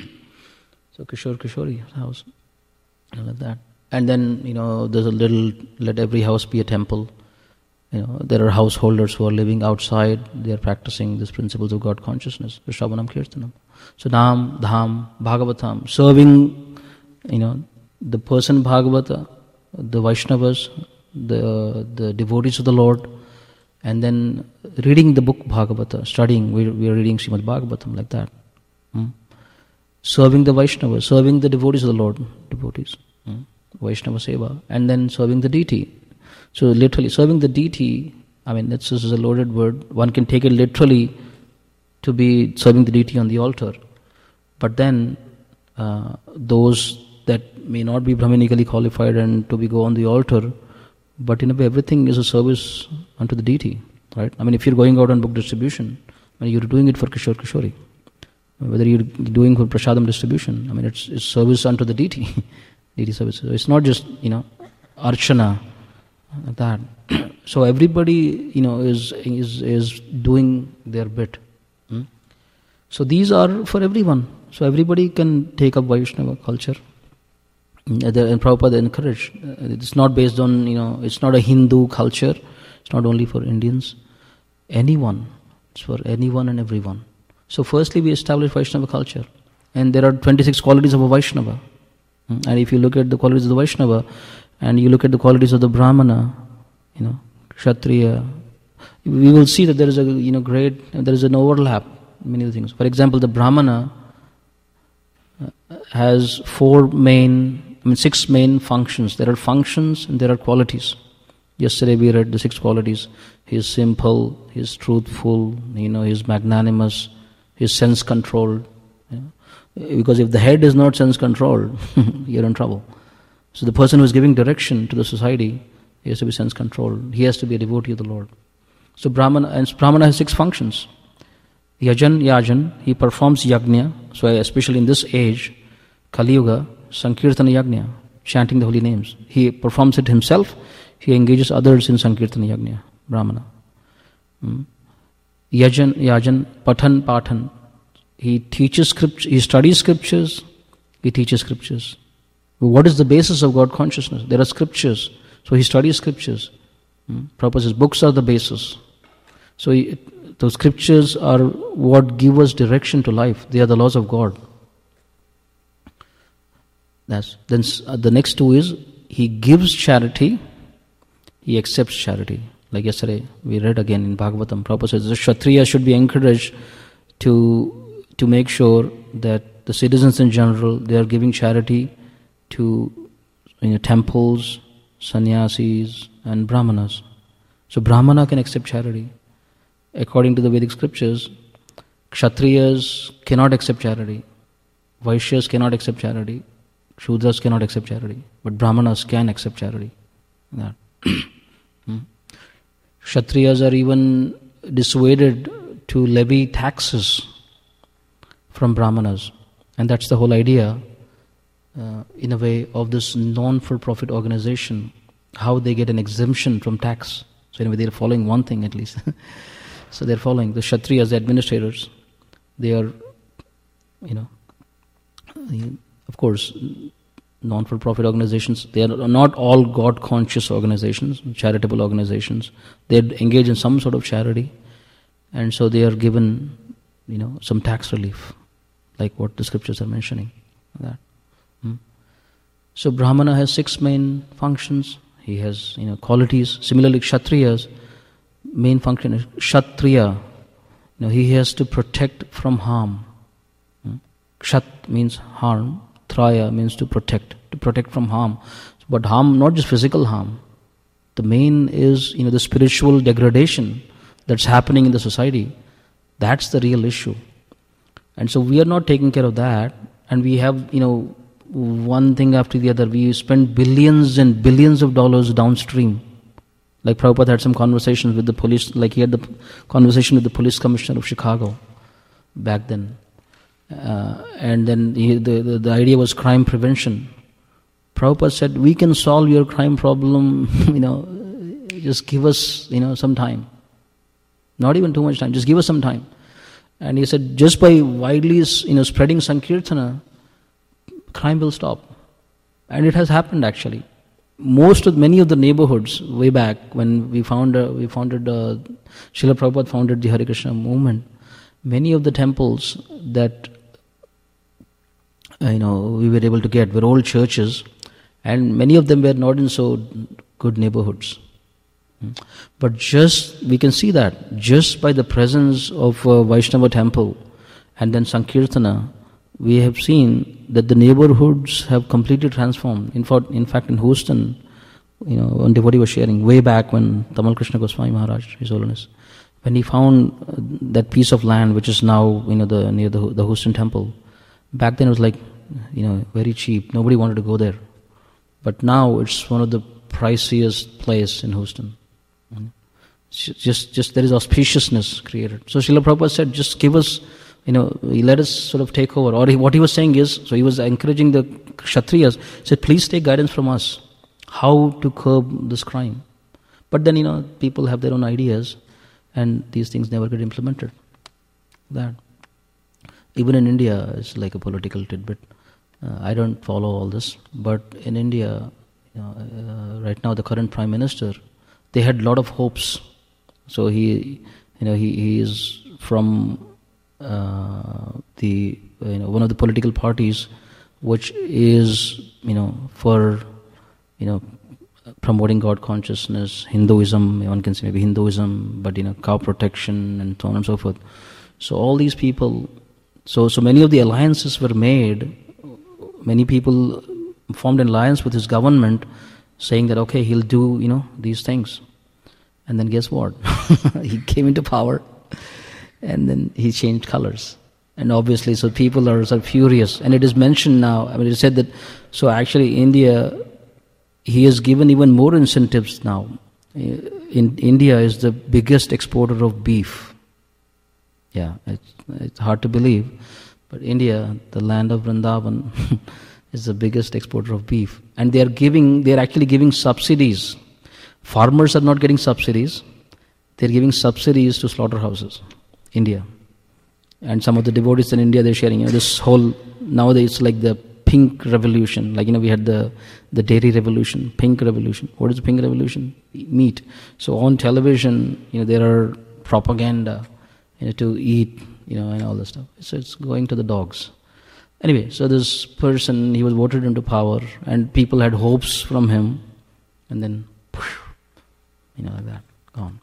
So, Kishore Kishori house, you know, like that. And then, you know, there's a little, let every house be a temple. You know, there are householders who are living outside, they are practicing these principles of God consciousness, Shravanam Kirtanam. So Nam, Dham, Bhagavatam, serving, you know, the person Bhagavata, the Vaishnavas, the the devotees of the Lord, and then reading the book Bhagavata, studying, we, we are reading Srimad Bhagavatam like that. Hmm? Serving the Vaishnavas, serving the devotees of the Lord, devotees, hmm? Vaishnava Seva, and then serving the deity. So literally, serving the deity, I mean, that's this is a loaded word. One can take it literally to be serving the deity on the altar. But then, uh, those that may not be Brahmanically qualified and to be go on the altar, but in a way, everything is a service unto the deity, right? I mean, if you're going out on book distribution, I mean, you're doing it for Kishore Kishori. Whether you're doing for Prasadam distribution, I mean, it's, it's service unto the deity, deity service. So it's not just, you know, Archana, like that. So everybody, you know, is is is doing their bit. Hmm? So these are for everyone. So everybody can take up Vaishnava culture. And Prabhupada encouraged. It's not based on, you know, it's not a Hindu culture. It's not only for Indians. Anyone. It's for anyone and everyone. So firstly we establish Vaishnava culture. And there are twenty-six qualities of a Vaishnava. And if you look at the qualities of the Vaishnava, and you look at the qualities of the Brahmana, you know, Kshatriya, we will see that there is a, you know, great, there is an overlap, many things. For example, the Brahmana has four main, I mean six main functions. There are functions and there are qualities. Yesterday we read the six qualities. He is simple, he is truthful, you know, he is magnanimous, he is sense controlled. You know? Because if the head is not sense controlled, you're in trouble. So the person who is giving direction to the society, he has to be sense controlled. He has to be a devotee of the Lord. So Brahmana, and Brahmana has six functions. Yajan, Yajan, he performs yajna. So especially in this age, Kali Yuga, Sankirtana Yajna, chanting the holy names. He performs it himself. He engages others in Sankirtana Yajna, Brahmana. Hmm. Yajan, Yajan, Pathan, Pathan. He teaches scripture. He studies scriptures. He teaches scriptures. What is the basis of God consciousness? There are scriptures. So he studies scriptures. Hmm? Prabhupada says books are the basis. So he, those scriptures are what give us direction to life. They are the laws of God. That's, then uh, the next two is he gives charity, he accepts charity. Like yesterday we read again in Bhagavatam, Prabhupada says the Kshatriya should be encouraged to, to make sure that the citizens in general, they are giving charity to, you know, temples, sannyasis, and brahmanas. So Brahmana can accept charity. According to the Vedic scriptures, Kshatriyas cannot accept charity. Vaishyas cannot accept charity. Shudras cannot accept charity. But Brahmanas can accept charity. That. hmm. Kshatriyas are even dissuaded to levy taxes from Brahmanas. And that's the whole idea. Uh, in a way of this non-for-profit organization, how they get an exemption from tax. So anyway, they're following one thing at least. So they're following the Kshatriyas, the administrators. They are, you know, of course, non-for-profit organizations. They are not all God-conscious organizations, charitable organizations. They engage in some sort of charity, and so they are given, you know, some tax relief, like what the scriptures are mentioning. That. Hmm. So Brahmana has six main functions. He has, you know, qualities. Similarly, Kshatriyas, main function is Kshatriya. You know, he has to protect from harm. Hmm. Kshat means harm. Traya means to protect, to protect from harm. But harm, not just physical harm. The main is, you know, the spiritual degradation that's happening in the society. That's the real issue. And so we are not taking care of that. And we have, you know, one thing after the other. We spent billions and billions of dollars downstream. Like Prabhupada had some conversations with the police, like he had the conversation with the police commissioner of Chicago back then. Uh, and then he, the, the, the idea was crime prevention. Prabhupada said, we can solve your crime problem, you know, just give us, you know, some time. Not even too much time, just give us some time. And he said, just by widely, you know, spreading Sankirtana, crime will stop. And it has happened actually. Most of, many of the neighborhoods, way back when we found, uh, we founded, uh, Srila Prabhupada founded the Hare Krishna movement, many of the temples that, uh, you know, we were able to get were old churches, and many of them were not in so good neighborhoods. But just, we can see that, just by the presence of a Vaishnava temple and then Sankirtana, we have seen that the neighborhoods have completely transformed. In fact, in fact, in Houston, you know, one devotee was sharing way back when Tamal Krishna Goswami Maharaj, His Holiness, when he found uh, that piece of land which is now, you know, the near the, the Houston temple. Back then it was like, you know, very cheap. Nobody wanted to go there. But now it's one of the priciest place in Houston. Just, just there is auspiciousness created. So Srila Prabhupada said, just give us, you know, let us sort of take over. Or he, what he was saying is, so he was encouraging the Kshatriyas, he said, please take guidance from us, how to curb this crime. But then, you know, people have their own ideas, and these things never get implemented. That. Even in India, it's like a political tidbit. Uh, I don't follow all this, but in India, you know, uh, right now the current Prime Minister, they had a lot of hopes. So he, you know, he, he is from uh, the, you know, one of the political parties which is, you know, for, you know, promoting God consciousness, Hinduism, one can say maybe Hinduism, but, you know, cow protection and so on and so forth. So all these people, so so many of the alliances were made. Many people formed an alliance with his government, saying that, okay, he'll do, you know, these things. And then guess what? He came into power, and then he changed colors. And obviously, so people are, are furious. And it is mentioned now, I mean, it is said that, so actually India, he has given even more incentives now. In India is the biggest exporter of beef. Yeah, it's, it's hard to believe. But India, the land of Vrindavan, is the biggest exporter of beef. And they are giving, they are actually giving subsidies. Farmers are not getting subsidies. They are giving subsidies to slaughterhouses. India. And some of the devotees in India, they're sharing, you know, this whole, nowadays it's like the pink revolution. Like, you know, we had the, the dairy revolution, pink revolution. What is the pink revolution? Meat. So on television, you know, there are propaganda, you know, to eat, you know, and all this stuff. So it's going to the dogs. Anyway, so this person, he was voted into power, and people had hopes from him, and then, you know, like that, gone.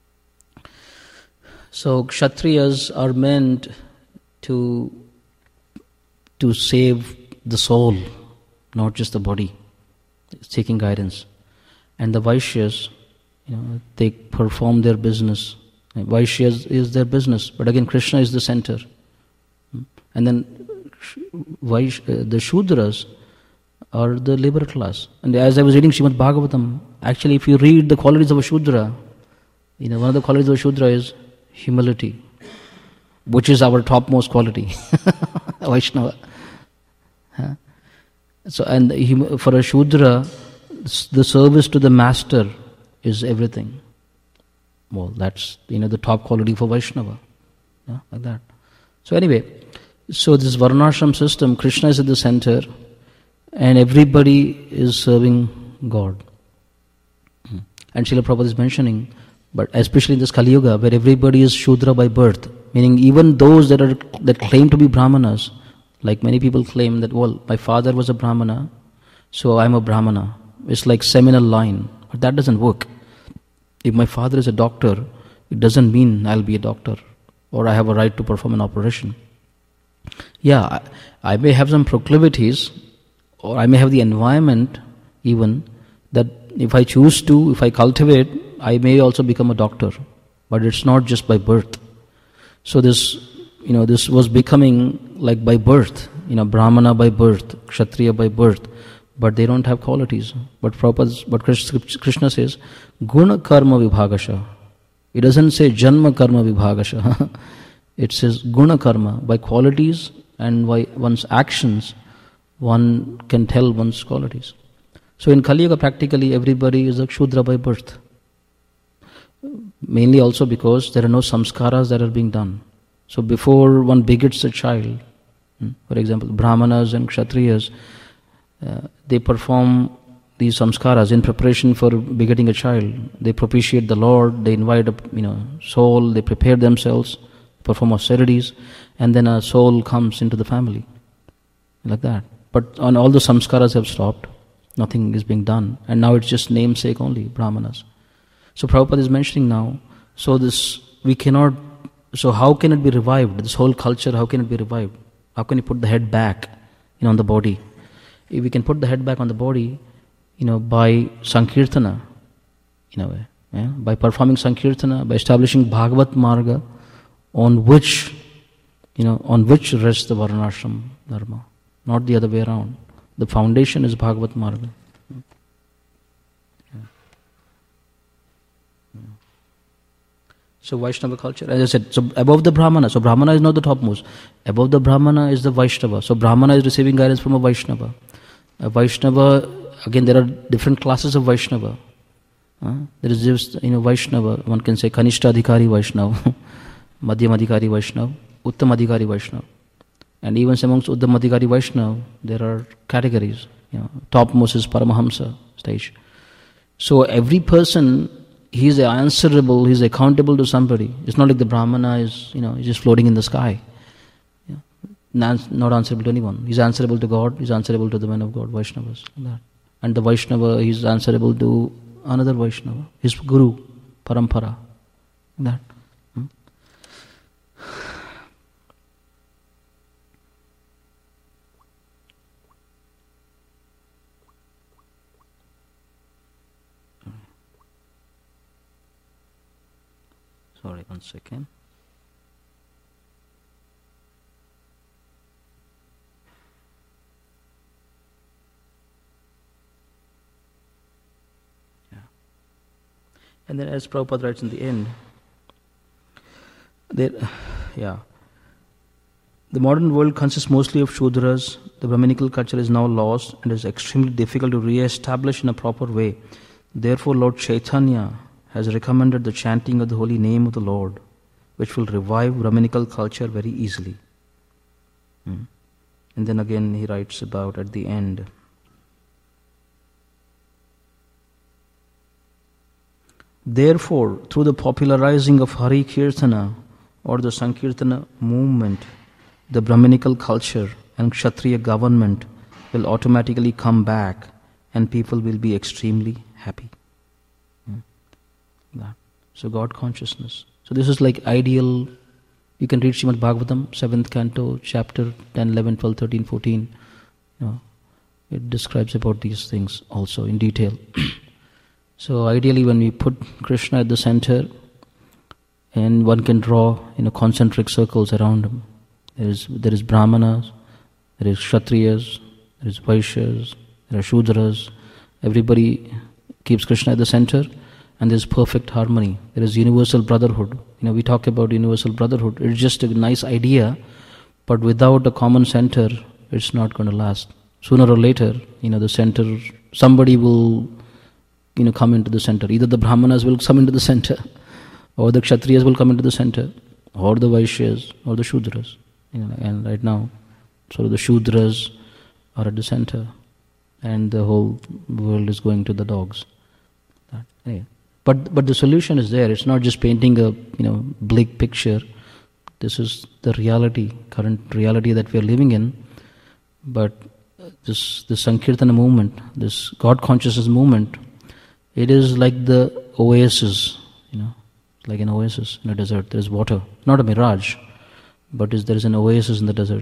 So Kshatriyas are meant to to save the soul, not just the body. It's taking guidance. And the Vaishyas, you know, they perform their business. Vaishyas is their business, but again Krishna is the center. And then Vaish, uh, the Shudras are the labor class. And as I was reading Srimad Bhagavatam, actually if you read the qualities of a Shudra, you know, one of the qualities of a Shudra is humility, which is our topmost quality. Vaishnava. Huh? So, and hum- for a Shudra, the service to the master is everything. Well, that's, you know, the top quality for Vaishnava. Yeah, like that. So anyway, so this Varnashram system, Krishna is at the center, and everybody is serving God. Hmm. And Srila Prabhupada is mentioning, but especially in this Kali Yuga, where everybody is Shudra by birth, meaning even those that are that claim to be Brahmanas, like many people claim that, well, my father was a Brahmana, so I'm a Brahmana. It's like seminal line, but that doesn't work. If my father is a doctor, it doesn't mean I'll be a doctor, or I have a right to perform an operation. Yeah, I, I may have some proclivities, or I may have the environment even, that if I choose to, if I cultivate, I may also become a doctor. But it's not just by birth. So this, you know, this was becoming like by birth. you know, Brahmana by birth, Kshatriya by birth, but they don't have qualities. But Prabhupada's, but Krishna says, Guna Karma Vibhagasha. It doesn't say Janma Karma Vibhagasha. It says Guna Karma. By qualities and by one's actions, one can tell one's qualities. So in Kali Yuga, practically everybody is a Shudra by birth. Mainly also because there are no samskaras that are being done. So before one begets a child, for example, Brahmanas and Kshatriyas, uh, they perform these samskaras in preparation for begetting a child. They propitiate the Lord, they invite a you know soul, they prepare themselves, perform austerities, and then a soul comes into the family. Like that. But on all the samskaras have stopped, nothing is being done, and now it's just namesake only, Brahmanas. So Prabhupada is mentioning now, so this, we cannot, so how can it be revived? This whole culture, how can it be revived? How can you put the head back, you know, on the body? If we can put the head back on the body, you know, by Sankirtana, in a way, yeah? By performing Sankirtana, by establishing Bhagavat Marga, on which, you know, on which rests the Varnashram Dharma, not the other way around. The foundation is Bhagavat Marga. Yeah. Yeah. So Vaishnava culture, as I said, so above the Brahmana, so Brahmana is not the topmost. Above the Brahmana is the Vaishnava. So Brahmana is receiving guidance from a Vaishnava. A Vaishnava, again there are different classes of Vaishnava. Uh, there is just, you know, Vaishnava, one can say Kanishta Adhikari Vaishnava, Madhyam Adhikari Vaishnava, Uttam Adhikari Vaishnava. And even amongst Uddham Adhikari Vaishnava, there are categories. You know, topmost is Paramahamsa stage. So every person, he is answerable, he is accountable to somebody. It's not like the Brahmana is, you know, he's just floating in the sky. Yeah. Not, not answerable to anyone. He's answerable to God, he's answerable to the men of God, Vaishnavas. Like that. And the Vaishnava, he's answerable to another Vaishnava, his Guru, Parampara. Like that. Hmm? Sorry, one second. Yeah. And then as Prabhupada writes in the end, there, yeah, the modern world consists mostly of Shudras. The Brahminical culture is now lost and is extremely difficult to re-establish in a proper way. Therefore, Lord Chaitanya has recommended the chanting of the holy name of the Lord, which will revive Brahminical culture very easily. Hmm. And then again he writes about at the end, therefore, through the popularizing of Hari Kirtana or the Sankirtana movement, the Brahminical culture and Kshatriya government will automatically come back and people will be extremely happy. That. So God consciousness. So this is like ideal. You can read Srimad Bhagavatam, seventh canto, chapter ten, eleven, twelve, thirteen, fourteen. You know, it describes about these things also in detail. So ideally when we put Krishna at the center, and one can draw, you know, concentric circles around him. There is there is Brahmanas, there is Kshatriyas, there is Vaishyas, there are Shudras. Everybody keeps Krishna at the center. And there is perfect harmony. There is universal brotherhood. You know, we talk about universal brotherhood. It's just a nice idea, but without a common center, it's not going to last. Sooner or later, you know, the center, somebody will, you know, come into the center. Either the Brahmanas will come into the center, or the Kshatriyas will come into the center, or the Vaishyas, or the Shudras. You know, and right now, sort of the Shudras are at the center, and the whole world is going to the dogs. That, anyway. But but the solution is there. It's not just painting a you know bleak picture. This is the reality, current reality that we are living in. But this this Sankirtana movement, this God consciousness movement, it is like the oasis, you know, like an oasis in a desert. There is water, not a mirage, but is there is an oasis in the desert.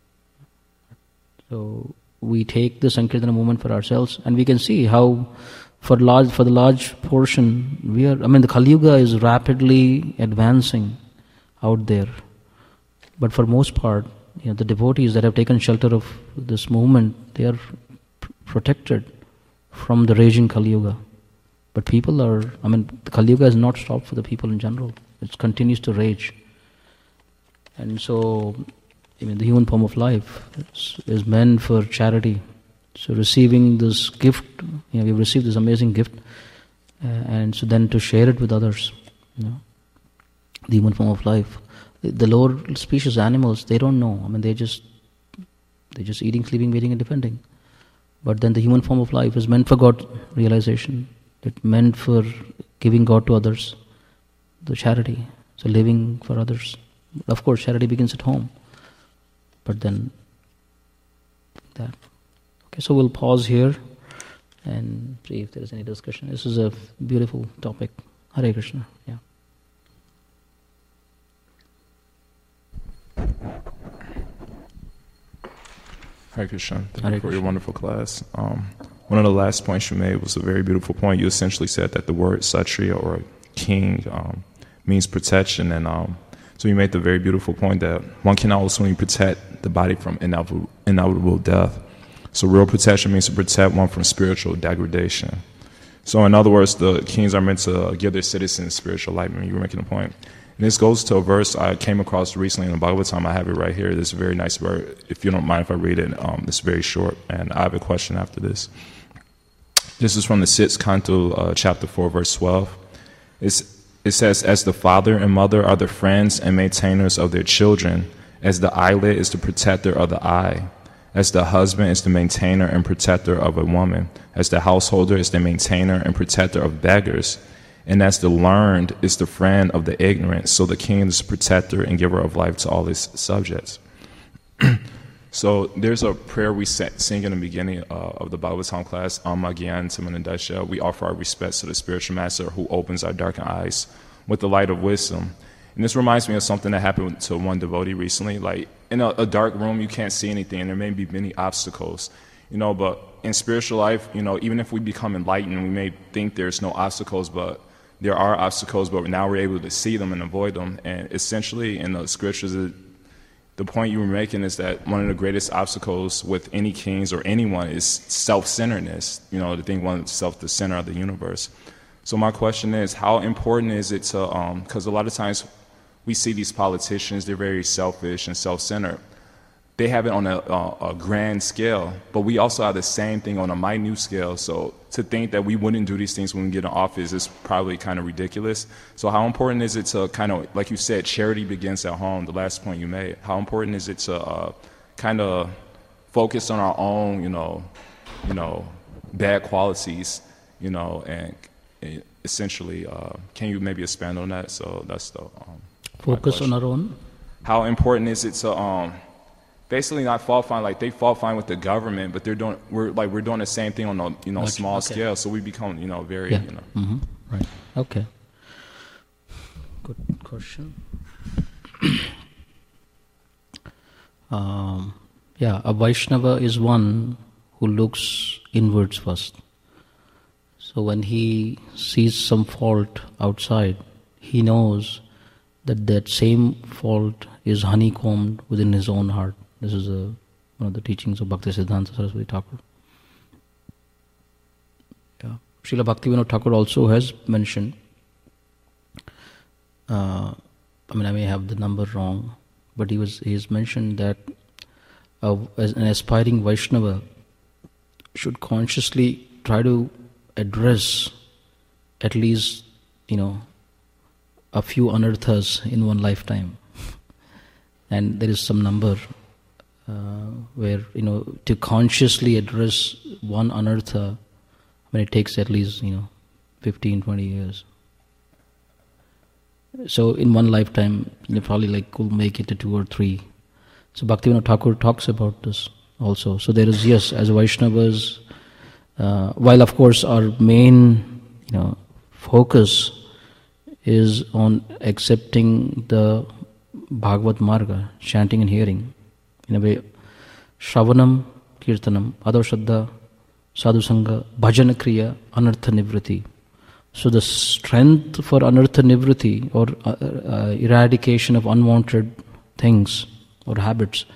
So we take the Sankirtana movement for ourselves, and we can see how. For large, for the large portion, we are. I mean, the Kali Yuga is rapidly advancing out there, but for most part, you know, the devotees that have taken shelter of this movement, they are pr- protected from the raging Kali Yuga. But people are, I mean, the Kali Yuga has not stopped for the people in general. It continues to rage. And so, I mean, the human form of life is, is meant for charity. So receiving this gift, you know, we've received this amazing gift, uh, and so then to share it with others, you know, the human form of life. The, the lower species animals, they don't know. I mean, they just, they're just eating, sleeping, waiting, and defending. But then the human form of life is meant for God realization. It's meant for giving God to others, the charity. So living for others. Of course, charity begins at home. But then that. Okay, so we'll pause here and see if there is any discussion. This is a beautiful topic. Hare Krishna. Yeah. Hare Krishna. Thank Hare you for Krishna. your wonderful class. Um, one of the last points you made was a very beautiful point. You essentially said that the word Satriya, or king, um, means protection. And um, so you made the very beautiful point that one cannot also protect the body from inevitable, inevitable death. So real protection means to protect one from spiritual degradation. So in other words, the kings are meant to give their citizens spiritual enlightenment. You were making a point. And this goes to a verse I came across recently in the Bhagavatam. I have it right here. This is a very nice verse. If you don't mind if I read it, um, it's very short. And I have a question after this. This is from the sixth canto, uh, chapter four, verse twelve. It's, it says, as the father and mother are the friends and maintainers of their children, as the eyelid is the protector of the eye, as the husband is the maintainer and protector of a woman, as the householder is the maintainer and protector of beggars, and as the learned is the friend of the ignorant, so the king is the protector and giver of life to all his subjects. So there's a prayer we sing in the beginning uh, of the Bhagavatam class, Amma Gyan Tamanandasha. We offer our respects to the spiritual master who opens our darkened eyes with the light of wisdom. And this reminds me of something that happened to one devotee recently. Like, in a, a dark room, you can't see anything, and there may be many obstacles, you know, but in spiritual life, you know, even if we become enlightened, we may think there's no obstacles, but there are obstacles, but now we're able to see them and avoid them. And essentially, in the scriptures, the point you were making is that one of the greatest obstacles with any kings or anyone is self-centeredness, you know, to think oneself the center of the universe. So my question is, how important is it to, um, because a lot of times we see these politicians, they're very selfish and self-centered. They have it on a, a, a grand scale, but we also have the same thing on a minute scale. So to think that we wouldn't do these things when we get in office is probably kind of ridiculous. So how important is it to kind of, like you said, charity begins at home, the last point you made. How important is it to uh, kind of focus on our own, you know, you know, bad qualities, you know, and, and essentially, uh, can you maybe expand on that? So that's the um, Focus on our own. How important is it to um, basically not fault find, like they fault find with the government, but they're doing, we're like we're doing the same thing on a, you know, Okay. small Okay. scale. So we become, you know, very, Yeah. you know. Mm-hmm. Right. Okay. Good question. um, yeah, a Vaishnava is one who looks inwards first. So when he sees some fault outside, he knows that that same fault is honeycombed within his own heart. This is a, one of the teachings of Bhakti Siddhanta Saraswati Thakur. Yeah. Srila Bhaktivinoda Thakur also has mentioned, uh, I mean I may have the number wrong, but he was he has mentioned that uh, as an aspiring Vaishnava should consciously try to address at least, you know, a few anarthas in one lifetime. And there is some number uh, where, you know, to consciously address one anartha, I mean, it takes at least, you know, fifteen, twenty years. So in one lifetime, you probably like will make it to two or three. So Bhaktivinoda Thakur talks about this also. So there is, yes, as Vaishnavas, uh, while of course our main, you know, focus is on accepting the Bhagavad Marga, chanting and hearing. In a way, Shravanam, Kirtanam, Adavashraddha, Sadhu Sangha, Bhajana Kriya, Anartha Nivriti. So the strength for Anartha Nivriti, or uh, uh, eradication of unwanted things or habits,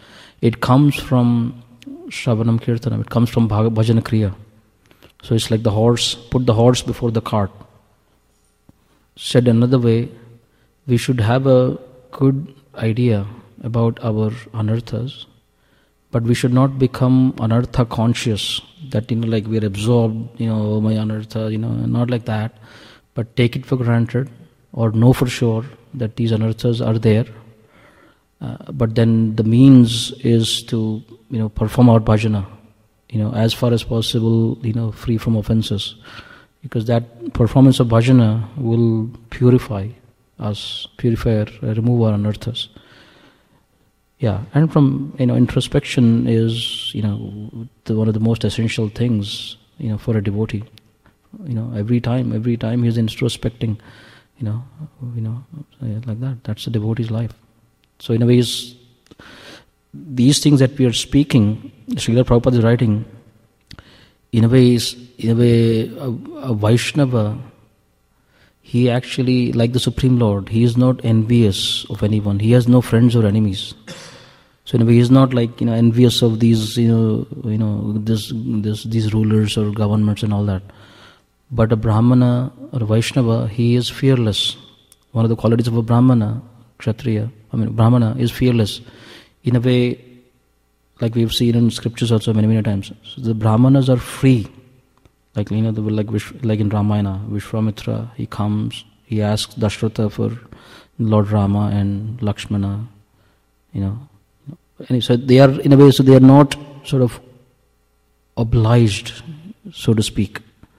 it comes from Shravanam Kirtanam, it comes from Bhag- Bhajana Kriya. So it's like the horse, put the horse before the cart. Said another way, we should have a good idea about our anarthas, but we should not become anartha conscious, that, you know, like we are absorbed, you know, oh, my anartha, you know, not like that, but take it for granted or know for sure that these anarthas are there. Uh, but then the means is to, you know, perform our bhajana, you know, as far as possible, you know, free from offenses. Because that performance of bhajana will purify us, purify, or remove our anarthas. Yeah, and from, you know, introspection is, you know, the, one of the most essential things, you know, for a devotee. You know, every time, every time he's introspecting, you know, you know, like that. That's the devotee's life. So in a way, is these things that we are speaking, Srila Prabhupada is writing, in a way, is, in a way, a, a Vaishnava, he actually, like the Supreme Lord, he is not envious of anyone. He has no friends or enemies. So in a way, he is not like, you know, envious of these, you know, you know, this, this, these rulers or governments and all that. But a Brahmana or a Vaishnava, he is fearless. One of the qualities of a Brahmana, Kshatriya, I mean, Brahmana is fearless. In a way, like we've seen in scriptures also many, many times. So the Brahmanas are free. Like, you know, the, like, like in Ramayana, Vishwamitra, he comes, he asks Dashratha for Lord Rama and Lakshmana, you know. And so they are, in a way, so they are not sort of obliged, so to speak.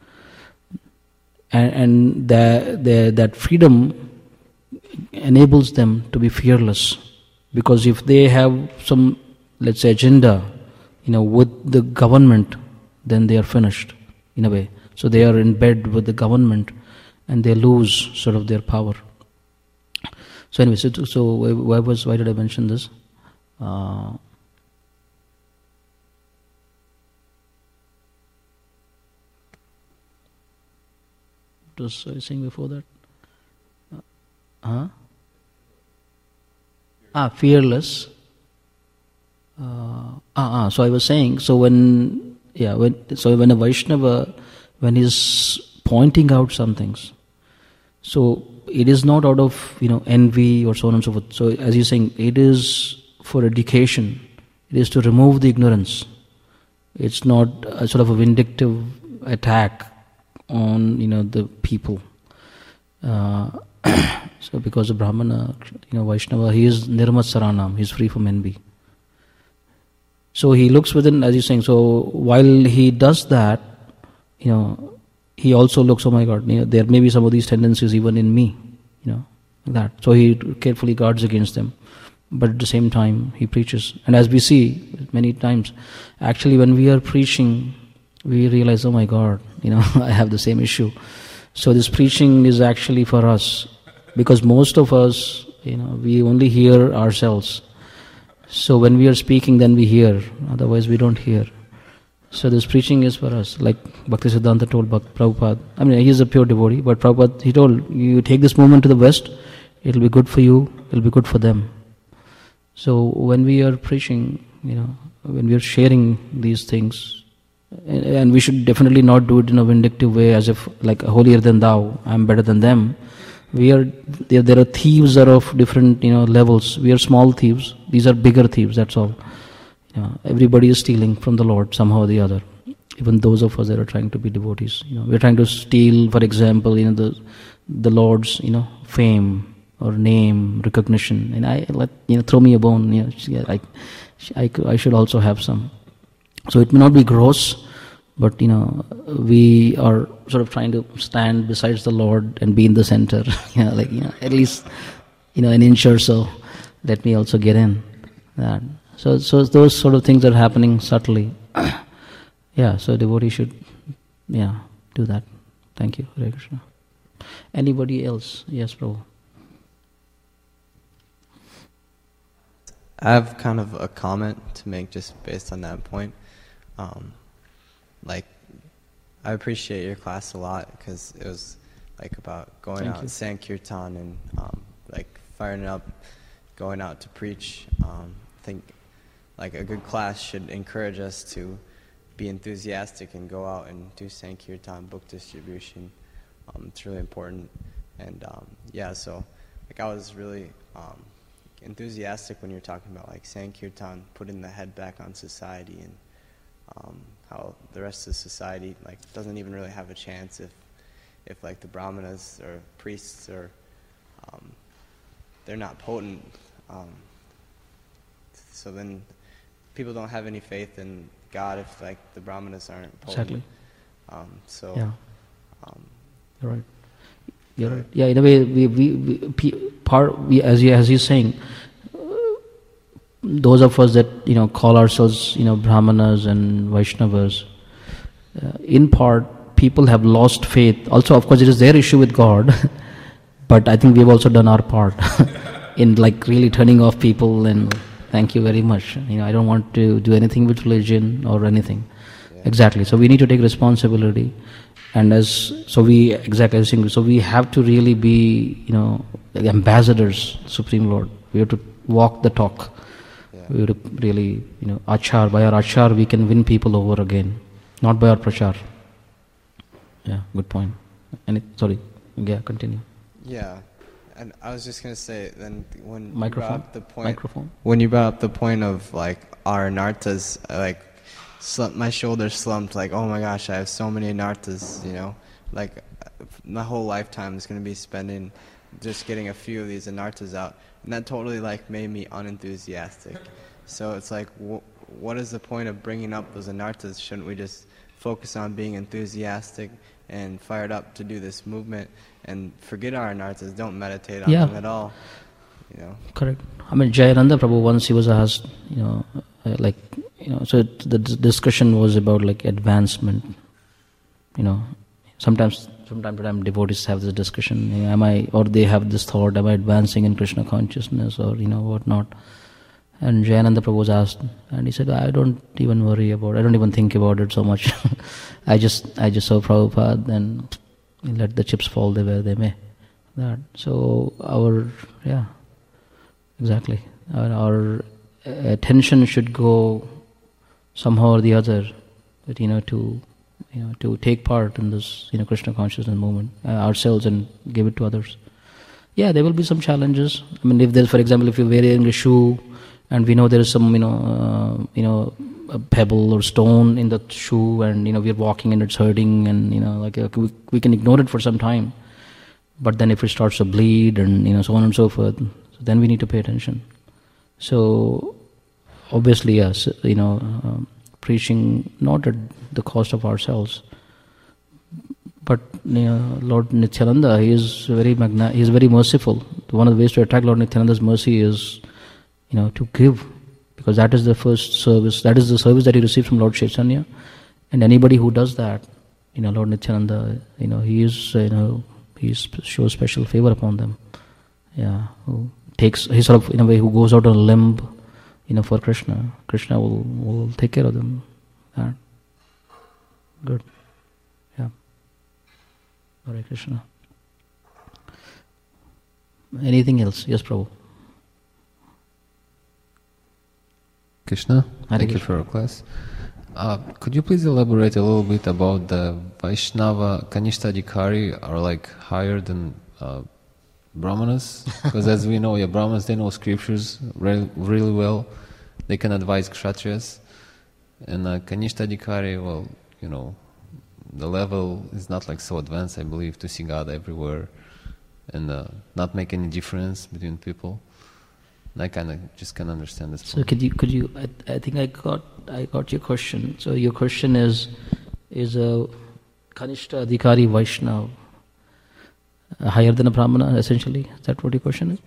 And, and the, the, that freedom enables them to be fearless. Because if they have some, let's say, agenda, you know, with the government, then they are finished, in a way. So they are in bed with the government, and they lose sort of their power. So anyway, so, so why was why did I mention this? Uh, what was I saying before that? Uh, huh? Ah, fearless. Uh, ah, ah, so I was saying, so when, yeah, when, so when a Vaishnava, when he's pointing out some things, so it is not out of, you know, envy or so on and so forth. So as you're saying, it is for education. It is to remove the ignorance. It's not a sort of a vindictive attack on, you know, the people. Uh, so because the Brahmana, you know, Vaishnava, he is Nirmat Saranam, he is free from envy. So he looks within, as you're saying, so while he does that, you know, he also looks, oh my God, you know, there may be some of these tendencies even in me, you know, like that. So he carefully guards against them. But at the same time, he preaches. And as we see many times, actually when we are preaching, we realize, oh my God, you know, I have the same issue. So this preaching is actually for us. Because most of us, you know, we only hear ourselves. So when we are speaking, then we hear. Otherwise, we don't hear. So this preaching is for us. Like Bhaktisiddhanta told Prabhupada. I mean, he is a pure devotee, but Prabhupada, he told, you take this movement to the West, it will be good for you, it will be good for them. So when we are preaching, you know, when we are sharing these things, and, and we should definitely not do it in a vindictive way, as if like holier than thou, I am better than them. We are there. There are thieves that are of different, you know, levels. We are small thieves. These are bigger thieves. That's all. You know, everybody is stealing from the Lord somehow or the other. Even those of us that are trying to be devotees. You know, we are trying to steal, for example, you know, the the Lord's, you know, fame or name, recognition. And I let, you know, throw me a bone. You know, I, I, I should also have some. So it may not be gross, but, you know, we are sort of trying to stand besides the Lord and be in the center. You know, like, you know, at least, you know, an inch or so. Let me also get in. That. So, so those sort of things are happening subtly. Yeah, so devotee should, yeah, do that. Thank you, Hare Krishna. Anybody else? Yes, Prabhu. I have kind of a comment to make just based on that point. Um, like, I appreciate your class a lot because it was like about going Thank out you. Sankirtan and um, like firing up, going out to preach. Um, I think like a good class should encourage us to be enthusiastic and go out and do Sankirtan, book distribution. Um, it's really important. And um, yeah, so like I was really um, enthusiastic when you're talking about like Sankirtan, putting the head back on society, and um, how the rest of society like doesn't even really have a chance if if like the brahmanas or priests or um, they're not potent. Um, so then people don't have any faith in God if like the brahmanas aren't potent. Exactly. Um, so Yeah. um, You're right. You're right. Yeah, in a way, we, we, we part we, as you as you're saying, uh, those of us that you know call ourselves you know Brahmanas and Vaishnavas, uh, in part, people have lost faith. Also, of course, it is their issue with God, but I think we've also done our part in like really turning off people and thank you very much. You know, I don't want to do anything with religion or anything. Yeah. Exactly. So we need to take responsibility. And as so we exactly as saying, so we have to really be you know like ambassadors, Supreme Lord. We have to walk the talk. Yeah. We have to really you know achar by our achar we can win people over again, not by our prachar. Yeah, good point. And it, sorry, yeah, continue. Yeah, and I was just gonna say then when Microphone? you brought up the point Microphone? when you brought up the point of like our nartas, like. Slump, my shoulders slumped, like, oh my gosh, I have so many nartas, you know, like, my whole lifetime is going to be spending just getting a few of these anartas out, and that totally, like, made me unenthusiastic. So it's like, wh- what is the point of bringing up those anartas? Shouldn't we just focus on being enthusiastic and fired up to do this movement, and forget our anartas, don't meditate on yeah. them at all, you know? Correct. I mean, Jayananda Prabhu, once he was asked, you know, uh, like, you know, so it, the d- discussion was about like advancement. You know, sometimes, from time to time, devotees have this discussion. You know, am I, or they have this thought: am I advancing in Krishna consciousness, or you know, whatnot? And Jayananda Prabhu was asked, and he said, "I don't even worry about. it. I don't even think about it so much. I just, I just saw Prabhupada, and let the chips fall there where they may." That. So our, yeah, exactly. Our, our attention should go somehow or the other, but you know, to you know, to take part in this, you know, Krishna consciousness movement uh, ourselves and give it to others. Yeah, there will be some challenges. I mean, if there's, for example, if you're wearing a shoe, and we know there is some, you know, uh, you know, a pebble or stone in the shoe, and you know, we're walking and it's hurting, and you know, like uh, we, we can ignore it for some time. But then, if it starts to bleed, and you know, so on and so forth, so then we need to pay attention. So. Obviously, yes, you know, um, preaching not at the cost of ourselves, but you know, Lord Nityananda, he is very magna- he is very merciful. One of the ways to attract Lord Nityananda's mercy is, you know, to give, because that is the first service. That is the service that he received from Lord Chaitanya, and anybody who does that, you know, Lord Nityananda, you know, he is, you know, he shows special favor upon them. Yeah, who takes, he sort of in a way who goes out on a limb. You know, for Krishna, Krishna will, will take care of them. That. Good. Yeah. Hare Krishna. Anything else? Yes, Prabhu. Krishna, Hare thank Krishna. you for your class. Uh, could you please elaborate a little bit about the Vaishnava Kanishtadhikari are like higher than uh, Brahmanas? Because as we know, yeah, Brahmanas, they know scriptures re- really well. They can advise Kshatriyas. And uh, Kanishtadhikari, well, you know, the level is not like so advanced, I believe, to see God everywhere and uh, not make any difference between people. And I kind of just can understand this. So point. could you, could you, I, I think I got, I got your question. So your question is, is a Kanishtadhikari Vaishnava Uh, higher than a Brahmana, essentially? Is that what your question is?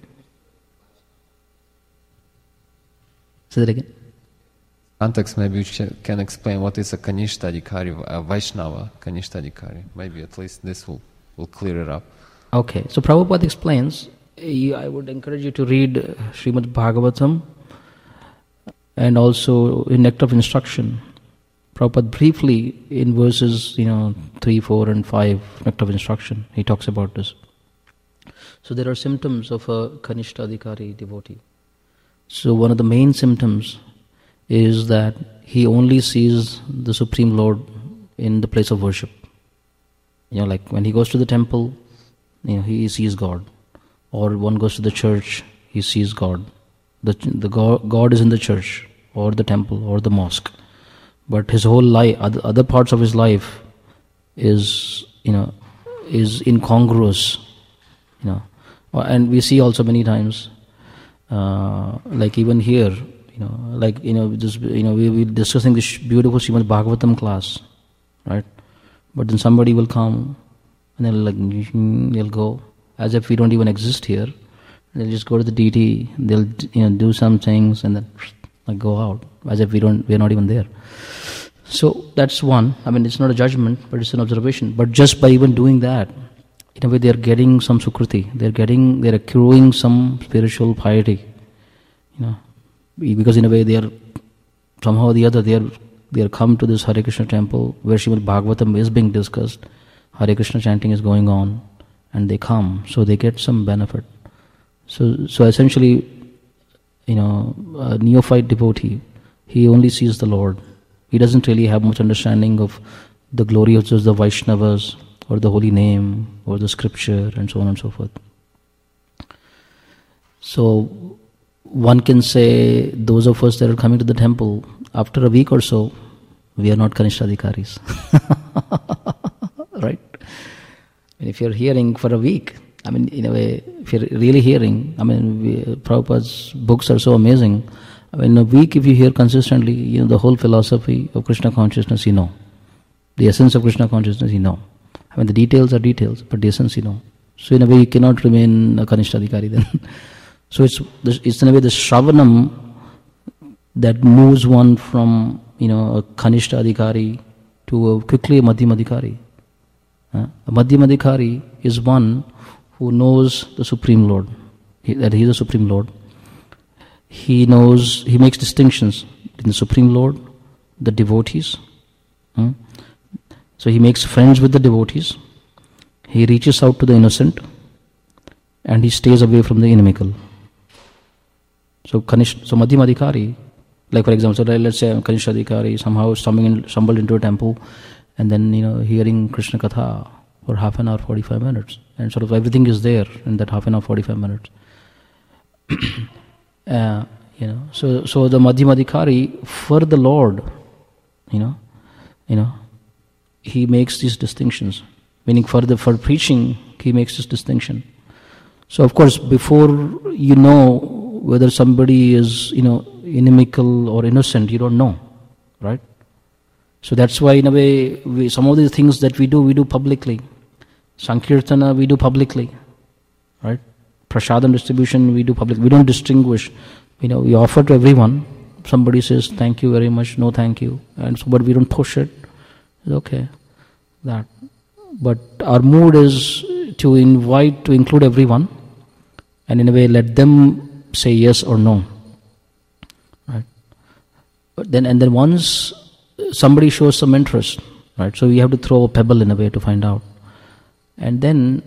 Say that again. Context, maybe you sh- can explain what is a Kanishtadhikari, a Vaishnava Kanishtadhikari. Maybe at least this will, will clear it up. Okay, so Prabhupada explains, you, I would encourage you to read uh, Srimad Bhagavatam and also in Nectar of Instruction. Prabhupada briefly in verses, you know, three, four and five, Nectar of Instruction, he talks about this. So there are symptoms of a Kanishtadhikari devotee. So one of the main symptoms is that he only sees the Supreme Lord in the place of worship. You know, like when he goes to the temple, you know, he sees God. Or one goes to the church, he sees God. The, the God, God is in the church, or the temple, or the mosque. But his whole life, other, other parts of his life is, you know, is incongruous, you know. And we see also many times, uh, like even here, you know, like, you know, just, you know, we will discussing this beautiful Srimad Bhagavatam class, right? But then somebody will come and they'll like, they'll go as if we don't even exist here. They'll just go to the D T, they'll, you know, do some things and then like go out as if we don't, we're not even there. So that's one. I mean, it's not a judgment, but it's an observation. But just by even doing that, in a way, they're getting some sukruti. They're getting, they're accruing some spiritual piety. You know, because in a way, they are somehow or the other, they are they are come to this Hare Krishna temple where Srimad Bhagavatam is being discussed. Hare Krishna chanting is going on, and they come, so they get some benefit. So, so essentially, you know, a neophyte devotee, he only sees the Lord. He doesn't really have much understanding of the glory of just the Vaishnavas, or the holy name, or the scripture, and so on and so forth. So, one can say, those of us that are coming to the temple, after a week or so, we are not Kanishtadhikaris. Right? And if you're hearing for a week, I mean, in a way, if you're really hearing, I mean, we, Prabhupada's books are so amazing. I mean, in a week, if you hear consistently, you know, the whole philosophy of Krishna consciousness, you know. The essence of Krishna consciousness, you know. I mean, the details are details, but the essence, you know. So in a way, you cannot remain a Kanishtadhikari then. So it's it's in a way the Shravanam that moves one from, you know, a Kanishtadhikari to a quickly a Madhyamadhikari. Uh, a Madhyamadhikari is one who knows the Supreme Lord, he, that he is the Supreme Lord. He knows, he makes distinctions between the Supreme Lord, the devotees. Hmm? So he makes friends with the devotees. He reaches out to the innocent, and he stays away from the inimical. So Kanish, so Madhyamadhikari, like for example, so let's say Kanishtadhikari somehow stumbling, stumbled into a temple, and then, you know, hearing Krishna Katha for half an hour, forty-five minutes, and sort of everything is there in that half an hour, forty-five minutes. uh, you know, so so the Madhyamadhikari for the Lord, you know, you know, he makes these distinctions. Meaning for the for preaching, he makes this distinction. So of course, before you know whether somebody is, you know, inimical or innocent, you don't know, right? So that's why, in a way, we, some of these things that we do, we do publicly. Sankirtana, we do publicly, right? Prasadam distribution, we do public. We don't distinguish. You know, we offer to everyone. Somebody says, thank you very much, no thank you. And so, but we don't push it. It's okay, that. But our mood is to invite, to include everyone, and in a way let them say yes or no. Right? But then, and then once somebody shows some interest, right? So we have to throw a pebble in a way to find out. And then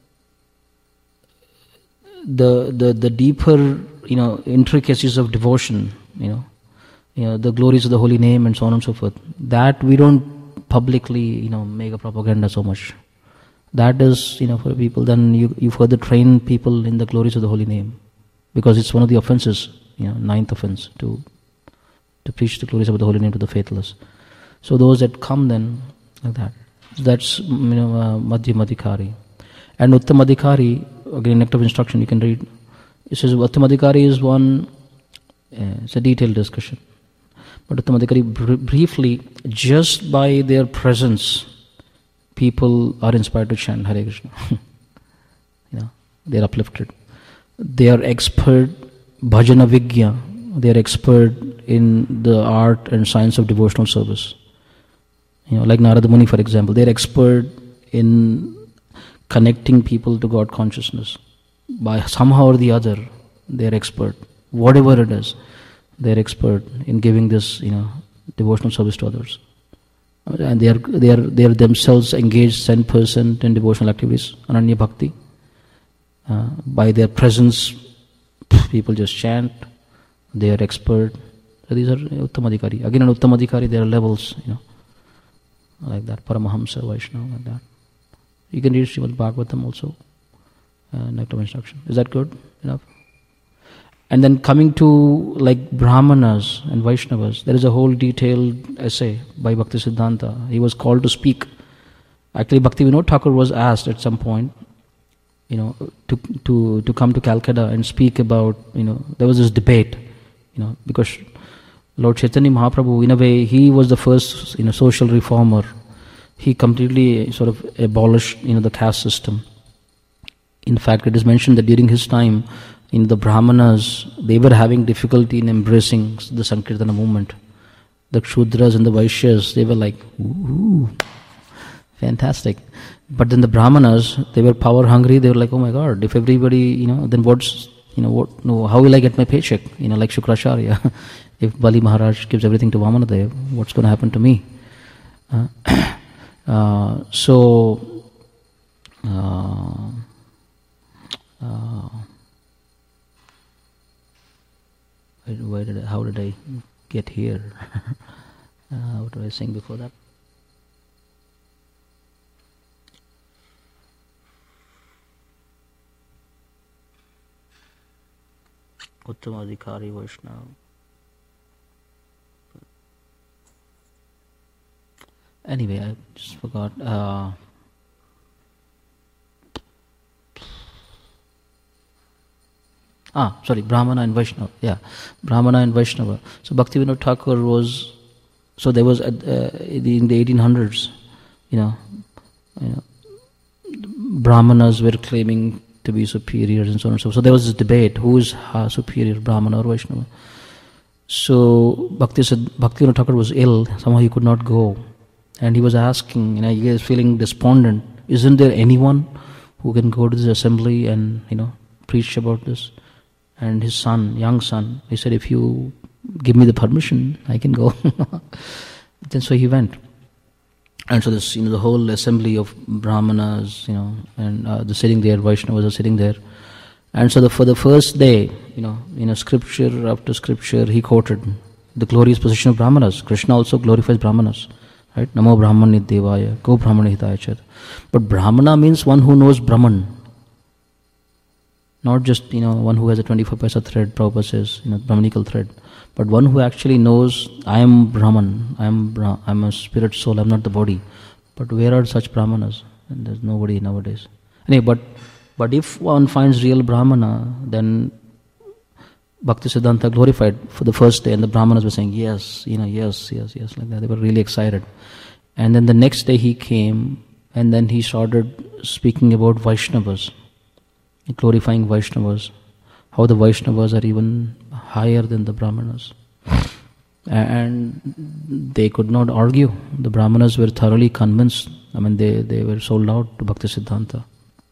the the the deeper, you know, intricacies of devotion, you know, you know, the glories of the holy name and so on and so forth, that we don't publicly, you know, make a propaganda so much. That is, you know, for people, then you, you further train people in the glories of the holy name. Because it's one of the offenses, you know, ninth offense, to to preach the glories of the holy name to the faithless. So those that come then, like that. That's, you know, uh, Madhyamadhikari. And Uttamadhikari, again, Nectar of Instruction, you can read. It says Uttamadhikari is one, uh, it's a detailed discussion. But Uttamadhikari, br- briefly, just by their presence, people are inspired to chant Hare Krishna. You know, they are uplifted. They are expert bhajana vigya. They are expert in the art and science of devotional service. You know, like Narada Muni, for example, they are expert in connecting people to God consciousness. By somehow or the other, they are expert. Whatever it is, they are expert in giving this, you know, devotional service to others. And they are they are they are themselves engaged ten percent in devotional activities, Ananya Bhakti. Uh, by their presence, people just chant. They are expert. So these are Uttamadhikari. Again, in Uttamadhikari, there are levels, you know, like that. Paramahamsa, Vaishnava, like that. You can read Srimad Bhagavatam also, uh, Nectar of Instruction. Is that good enough? And then coming to like Brahmanas and Vaishnavas, there is a whole detailed essay by Bhaktisiddhanta. He was called to speak. Actually, Bhaktivinoda Thakur was asked at some point, you know, to to to come to Calcutta and speak about, you know, there was this debate, you know, because Lord Chaitanya Mahaprabhu, in a way, he was the first, you know, social reformer. He completely sort of abolished, you know, the caste system. In fact, it is mentioned that during his time, in the Brahmanas, they were having difficulty in embracing the Sankirtana movement. The Kshudras and the Vaishyas, they were like, ooh, fantastic. But then the Brahmanas, they were power hungry. They were like, oh my God, if everybody, you know, then what's, you know, what, no, how will I get my paycheck? You know, like Shukracharya. If Bali Maharaj gives everything to Vamanadev, what's going to happen to me? Uh, uh, so, uh, uh, where did I, how did I get here? uh, what was I saying before that? Uttamadhikari Vaishnava. Anyway, I just forgot. Uh, ah, sorry, Brahmana and Vaishnava. Yeah, Brahmana and Vaishnava. So Bhaktivinoda Thakur was. So there was uh, in the eighteen hundreds, you know, you know, Brahmanas were claiming to be superiors and so on and so forth. So there was this debate: who is uh, superior, Brahmana or Vaishnava? So Bhakti said Bhaktivinoda Thakur was ill. Somehow he could not go. And he was asking, you know, he was feeling despondent. Isn't there anyone who can go to this assembly and, you know, preach about this? And his son, young son, he said, if you give me the permission, I can go. Then so he went. And so this, you know, the whole assembly of Brahmanas, you know, and uh, the sitting there, Vaishnavas are sitting there. And so the, for the first day, you know, you know, scripture after scripture, he quoted the glorious position of Brahmanas. Krishna also glorifies Brahmanas. Right? Namo Brahmani Devaya, Go Brahmani Hitayachat. But Brahmana means one who knows Brahman. Not just, you know, one who has a twenty-four paisa thread, Prabhupada says, you know, Brahmanical thread. But one who actually knows, I am Brahman, I am Bra- I am a spirit soul, I am not the body. But where are such Brahmanas? And there's nobody nowadays. Anyway, but, but if one finds real Brahmana, then Bhaktisiddhanta glorified for the first day, and the Brahmanas were saying, yes, you know, yes, yes, yes, like that. They were really excited. And then the next day he came, and then he started speaking about Vaishnavas, glorifying Vaishnavas, how the Vaishnavas are even higher than the Brahmanas. And they could not argue. The Brahmanas were thoroughly convinced. I mean, they, they were sold out to Bhaktisiddhanta.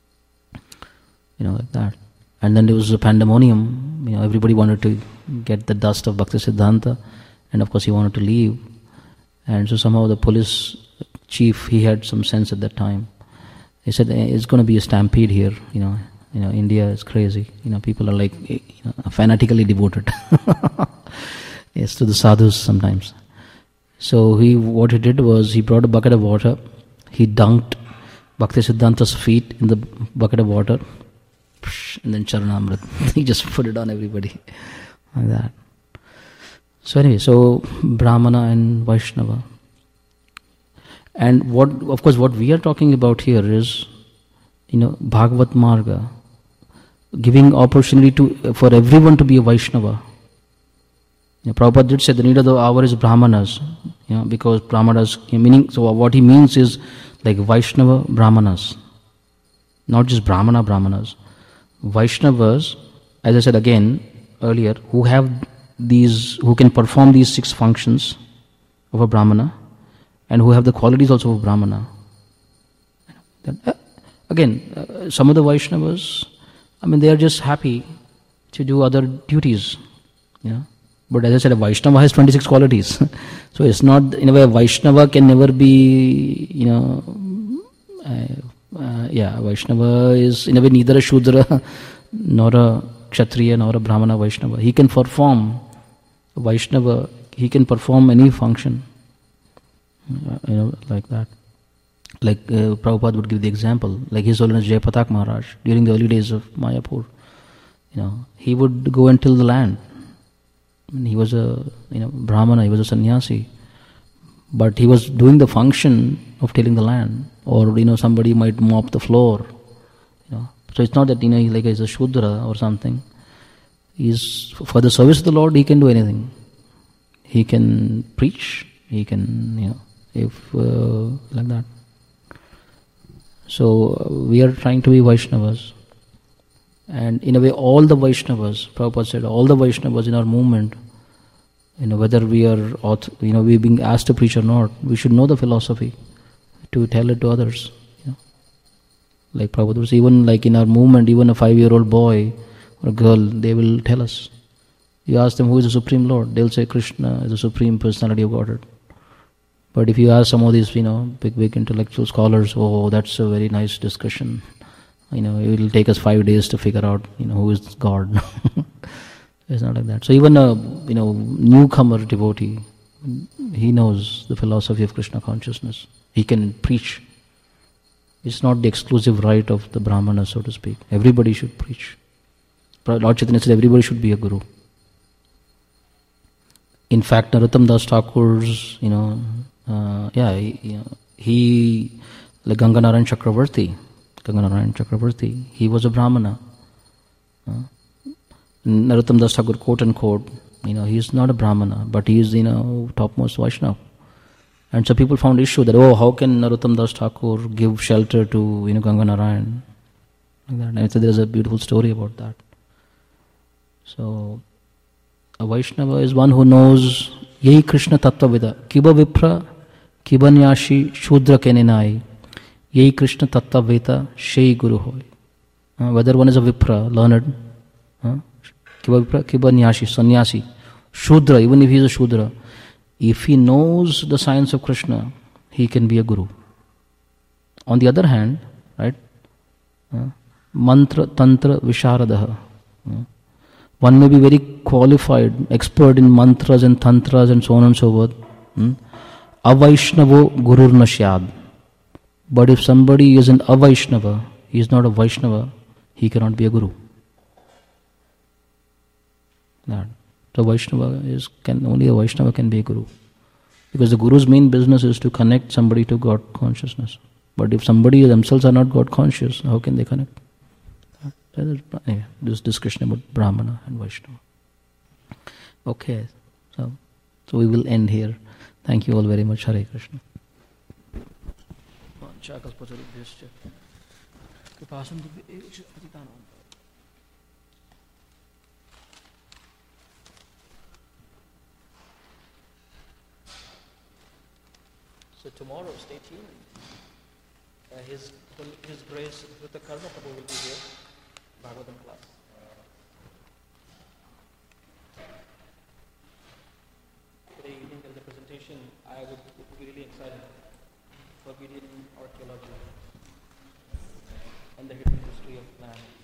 You know, like that. And then there was a pandemonium. You know, everybody wanted to get the dust of Bhaktisiddhanta, and of course he wanted to leave. And so somehow the police chief, he had some sense at that time. He said, "It's going to be a stampede here. You know, you know, India is crazy. You know, people are like, you know, fanatically devoted, yes, to the sadhus sometimes." So he, what he did was, he brought a bucket of water. He dunked Bhaktisiddhanta's feet in the bucket of water. And then Charanamrit, he just put it on everybody, like that. So anyway, so Brahmana and Vaishnava. And what, of course, what we are talking about here is, you know, Bhagavat Marga, giving opportunity to for everyone to be a Vaishnava. You know, Prabhupada did say the need of the hour is Brahmanas, you know, because Brahmanas, meaning, so what he means is like Vaishnava Brahmanas, not just Brahmana Brahmanas. Vaishnavas, as I said again earlier, who have these, who can perform these six functions of a Brahmana, and who have the qualities also of Brahmana. Then, uh, again, uh, some of the Vaishnavas, I mean, they are just happy to do other duties, you know. But as I said, a Vaishnava has twenty-six qualities. So it's not, in a way, a Vaishnava can never be, you know, uh, Uh, yeah, Vaishnava is in a way neither a Shudra nor a Kshatriya nor a Brahmana Vaishnava. He can perform Vaishnava, he can perform any function, uh, you know, like that. Like uh, Prabhupada would give the example, like His Holiness Jayapatak Maharaj, during the early days of Mayapur, you know, he would go and till the land. I mean, he was a, you know, Brahmana, he was a sannyasi, but he was doing the function of tilling the land, or, you know, somebody might mop the floor, you know. So it's not that, you know, he like he's a Shudra or something. He's, for the service of the Lord, he can do anything. He can preach, he can, you know, if, uh, like that. So uh, we are trying to be Vaishnavas. And in a way, all the Vaishnavas, Prabhupada said, all the Vaishnavas in our movement, you know, whether we are, you know, we being asked to preach or not, we should know the philosophy to tell it to others. You know. Like Prabhupada was, even like in our movement, even a five-year-old boy or a girl, they will tell us. You ask them who is the Supreme Lord, they'll say Krishna is the Supreme Personality of Godhead. But if you ask some of these, you know, big, big intellectual scholars, oh, that's a very nice discussion. You know, it will take us five days to figure out, you know, who is God. It's not like that. So even a, you know, newcomer devotee, he knows the philosophy of Krishna consciousness. He can preach. It's not the exclusive right of the Brahmana, so to speak. Everybody should preach. Lord Chaitanya said everybody should be a guru. In fact, Narottam Das Thakur's, you know, uh, yeah, he, you know, he, like Ganganarayan Chakravarti, Ganganarayan Chakravarti, he was a Brahmana. Uh, Narottam Das Thakur, quote unquote, you know, he is not a Brahmana, but he is, you know, topmost Vaishnava. And so people found issue that, oh, how can Narottam Das Thakur give shelter to, you know, Ganganarayan? Like that. And so there is a beautiful story about that. So, a Vaishnava is one who knows Yehi Krishna Tattvavida, Kiba Vipra, Kiba Nyashi, Shudra Keninai, Yehi Krishna Tattvavita, Shei Guru Hoy. Uh, whether one is a Vipra, learned, uh, Kiba Vipra, Kiba Nyashi, sannyasi, Shudra, even if he is a Shudra, if he knows the science of Krishna, he can be a Guru. On the other hand, right, uh, Mantra, Tantra, Visharadaha. Uh, One may be very qualified, expert in mantras and tantras and so on and so forth. Hmm? Avaishnavo gurur nasyad. But if somebody is an Avaishnava, he is not a Vaishnava, he cannot be a Guru. That. So Vaishnava is, can, only a Vaishnava can be a Guru. Because the Guru's main business is to connect somebody to God consciousness. But if somebody themselves are not God conscious, how can they connect? Anyway, this discussion about Brahmana and Vaishnava. Okay, so so we will end here. Thank you all very much. Hare Krishna. So tomorrow, stay tuned. Uh, his His Grace Ruta Karma Prabhu will be here. Bhagavatam class. Today evening there is a presentation. I would be really excited for Vedic archaeology and the hidden history of man.